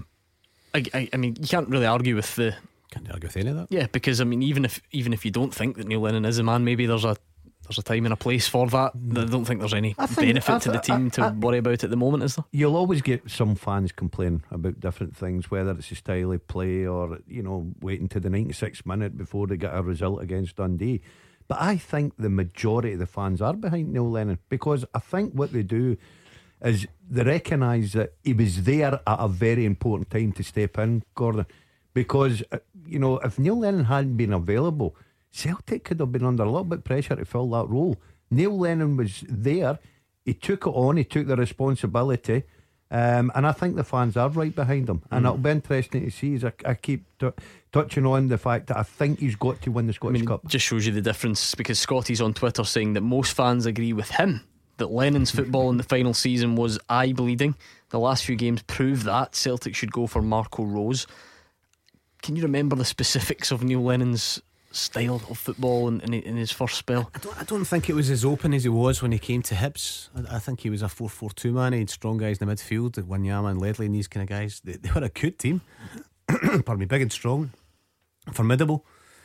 I mean, you can't really argue with the. Can't argue with any of that. Yeah, because I mean, even if you don't think that Neil Lennon is a man, maybe there's a time and a place for that. I don't think there's any benefit to the team to worry about at the moment, is there? You'll always get some fans complain about different things, whether it's a style of play or waiting to the 96th minute before they get a result against Dundee. But I think the majority of the fans are behind Neil Lennon, because I think what they do is they recognise that he was there at a very important time to step in, Gordon. Because if Neil Lennon hadn't been available, Celtic could have been under a little bit of pressure to fill that role. Neil Lennon was there. He took it on. He took the responsibility. And I think the fans are right behind him. And it'll be interesting to see as I keep touching on the fact that I think he's got to win the Scottish Cup. Just shows you the difference, because Scotty's on Twitter saying that most fans agree with him that Lennon's football in the final season was eye-bleeding. The last few games prove that. Celtic should go for Marco Rose. Can you remember the specifics of Neil Lennon's style of football in his first spell? I don't think it was as open as he was when he came to Hibs. I think he was a 4-4-2 man. He had strong guys in the midfield, Wanyama and Ledley and these kind of guys. They were a good team. Pardon me, big and strong, formidable.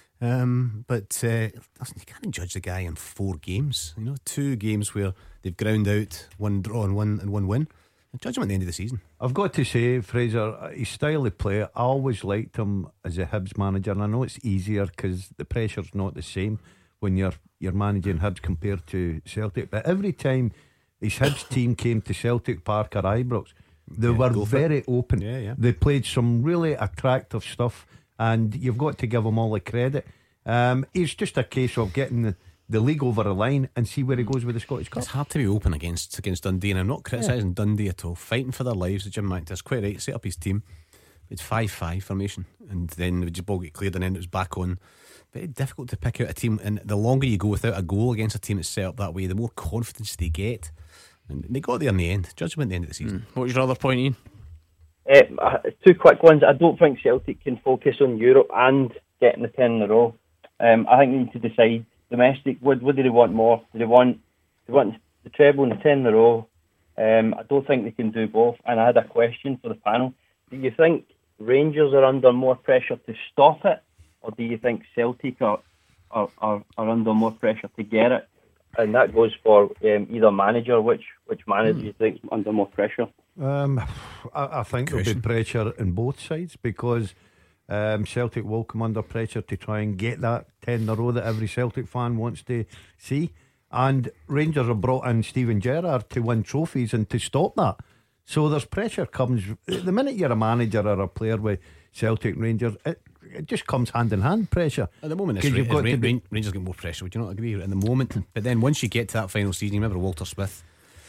But listen, you can't judge the guy in 4 games. 2 games where they've ground out, 1 draw and 1 win. Judge him at the end of the season. I've got to say, Fraser, his style of play, I always liked him as a Hibs manager, and I know it's easier because the pressure's not the same when you're managing Hibs compared to Celtic. But every time his Hibs team came to Celtic Park or Ibrox, they were very open. They played some really attractive stuff, and you've got to give him all the credit. It's just a case of getting the league over the line and see where he goes with the Scottish Cup. It's hard to be open against Dundee, and I'm not criticising Dundee at all. Fighting for their lives. Jim McIntyre's quite right. Set up his team. It's 5-5 formation, and then the ball get cleared, and then it was back on. Very difficult to pick out a team, and the longer you go without a goal against a team that's set up that way, the more confidence they get. And they got there in the end. Judge them at the end of the season. What was your other point, Ian? 2 quick ones. I don't think Celtic can focus on Europe and getting the 10 in a row. I think they need to decide. Domestic, what do they want more? Do they want the treble and the 10 in a row? I don't think they can do both. And I had a question for the panel. Do you think Rangers are under more pressure to stop it, or do you think Celtic are under more pressure to get it? and that goes for either manager. Which manager do you think is under more pressure? I think there'll be pressure on both sides, because Celtic will come under pressure to try and get that 10 in a row that every Celtic fan wants to see. And Rangers have brought in Steven Gerrard to win trophies and to stop that. So there's pressure comes the minute you're a manager or a player with Celtic Rangers. It just comes hand in hand, pressure. At the moment, Rangers get more pressure. Would you not agree? At the moment, but then once you get to that final season, you remember Walter Smith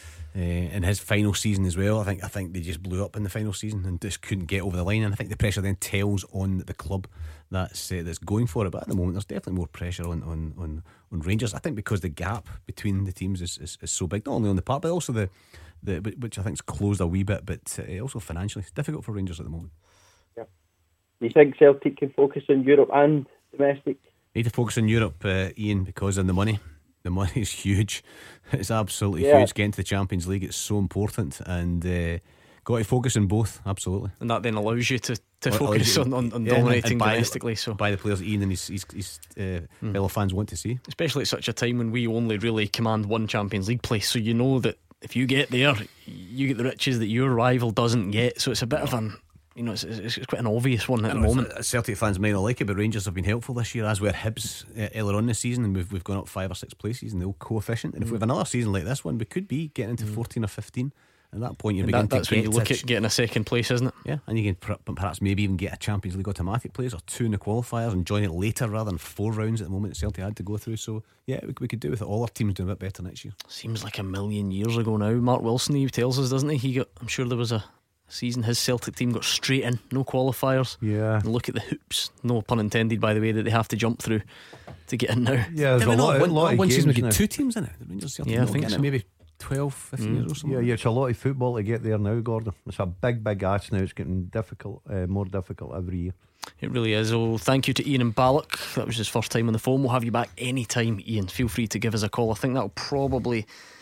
in his final season as well. I think they just blew up in the final season and just couldn't get over the line. And I think the pressure then tells on the club that's going for it. But at the moment, there's definitely more pressure on Rangers. I think because the gap between the teams is so big, not only on the part, but also the which I think's closed a wee bit, but also financially, it's difficult for Rangers at the moment. Yeah. Do you think Celtic can focus on Europe and domestic? Need to focus on Europe, Ian, because of the money. The money is huge. It's absolutely huge. Getting to the Champions League, it's so important, and got to focus on both. Absolutely. And that then allows you to focus on dominating domestically. So by the players that Ian and his fellow fans want to see, especially at such a time when we only really command one Champions League place. So you know that if you get there, you get the riches that your rival doesn't get. So it's a bit of an, it's quite an obvious one at the moment. Celtic fans may not like it, but Rangers have been helpful this year, as were Hibs earlier on this season, and we've gone up 5 or 6 places in the old coefficient. And if we have another season like this one, we could be getting into 14 or 15. At that point, that's when you look at getting a second place, isn't it? Yeah, and you can perhaps maybe even get a Champions League automatic place or 2 in the qualifiers and join it later rather than 4 rounds at the moment that Celtic had to go through. So yeah, we could do with it. All our teams doing a bit better next year. Seems like a million years ago now. Mark Wilson, he tells us, doesn't he? I'm sure there was a season his Celtic team got straight in, no qualifiers. Yeah. And look at the hoops, no pun intended, by the way, that they have to jump through to get in now. Yeah, there's a lot of one season we games get now. 2 teams in it. The Rangers Celtic, yeah, I think so. Maybe 12, 15 years or something. Yeah, it's a lot of football to get there now, Gordon. It's a big ask now. It's getting difficult, more difficult every year. It really is. Oh, thank you to Ian and Ballock. That was his first time on the phone. We'll have you back anytime, Ian. Feel free to give us a call. I think that'll probably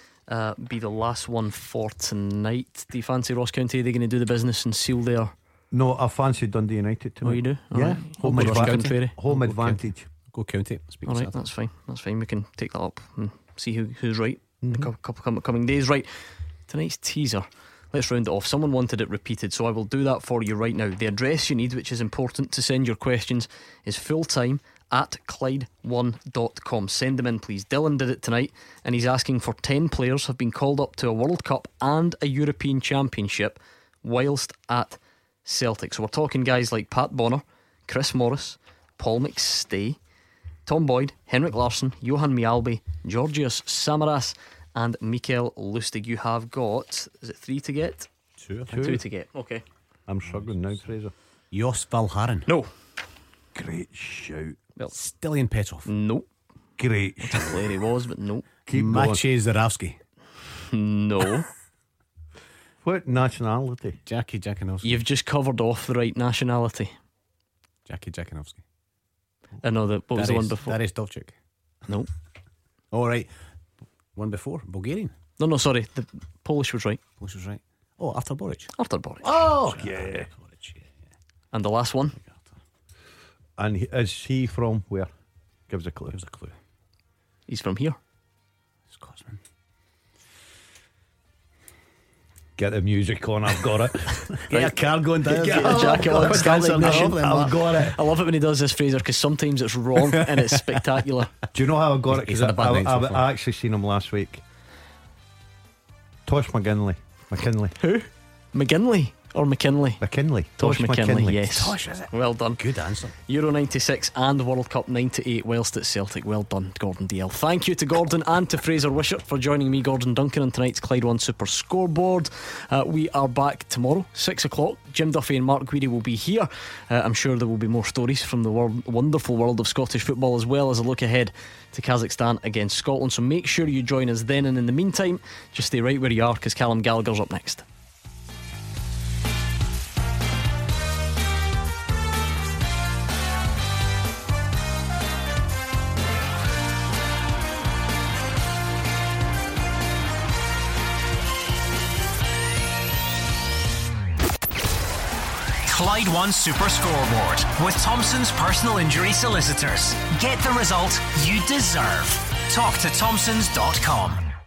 be the last one for tonight. Do you fancy Ross County? Are they going to do the business and seal their... No, I fancy Dundee United tonight. Oh, you do? Yeah. Right. Home advantage. Home advantage. Go County. All right, that's fine. We can take that up and see who's right. A couple coming days. Right, tonight's teaser, let's round it off. Someone wanted it repeated, so I will do that for you right now. The address you need, which is important to send your questions, is fulltime@Clyde1.com. Send them in, please. Dylan did it tonight, and he's asking for 10 players have been called up to a World Cup and a European Championship whilst at Celtic. So we're talking guys like Pat Bonner, Chris Morris, Paul McStay, Tom Boyd, Henrik Larsson, Johan Mjällby, Georgios Samaras, and Mikael Lustig. You have got, is it 3 to get? 2 to get. Okay. I'm struggling now, Fraser. Jos Valharin. No. Great shout. Well, Stilian Petrov. No. Great. What a player he was, but no. Maciej Zurawski. No. What nationality? Jackie Jakinovsky. You've just covered off the right nationality. Jackie Jakinovsky. I know that. What was the one before? Darius Dovchik. No. All right. One before, Bulgarian. No, sorry. The Polish was right. Oh, Artur Boric. Oh, yeah. And the last one. And is he from where? Give us a clue. He's from here. Scotsman. Get the music on, I've got it. Get a car going down. Get a jacket on. I've got it. I love it when he does this, Fraser, because sometimes it's wrong and it's spectacular. Do you know how I got it? He's Because had a bad night so far. I actually seen him last week. Tosh McKinley. Who? McGinley or McKinley? Tosh McKinley, yes. Tosh, is it? Well done. Good answer. Euro 96 and World Cup 98 whilst at Celtic. Well done, Gordon DL. Thank you to Gordon and to Fraser Wishart for joining me, Gordon Duncan, on tonight's Clyde One Super Scoreboard. We are back tomorrow, 6 o'clock. Jim Duffy and Mark Guidi will be here. I'm sure there will be more stories from the wonderful world of Scottish football, as well as a look ahead to Kazakhstan against Scotland. So make sure you join us then, and in the meantime, just stay right where you are, because Callum Gallagher's up next. Clyde One Super Scoreboard with Thompson's personal injury solicitors. Get the result you deserve. talktothompsons.com.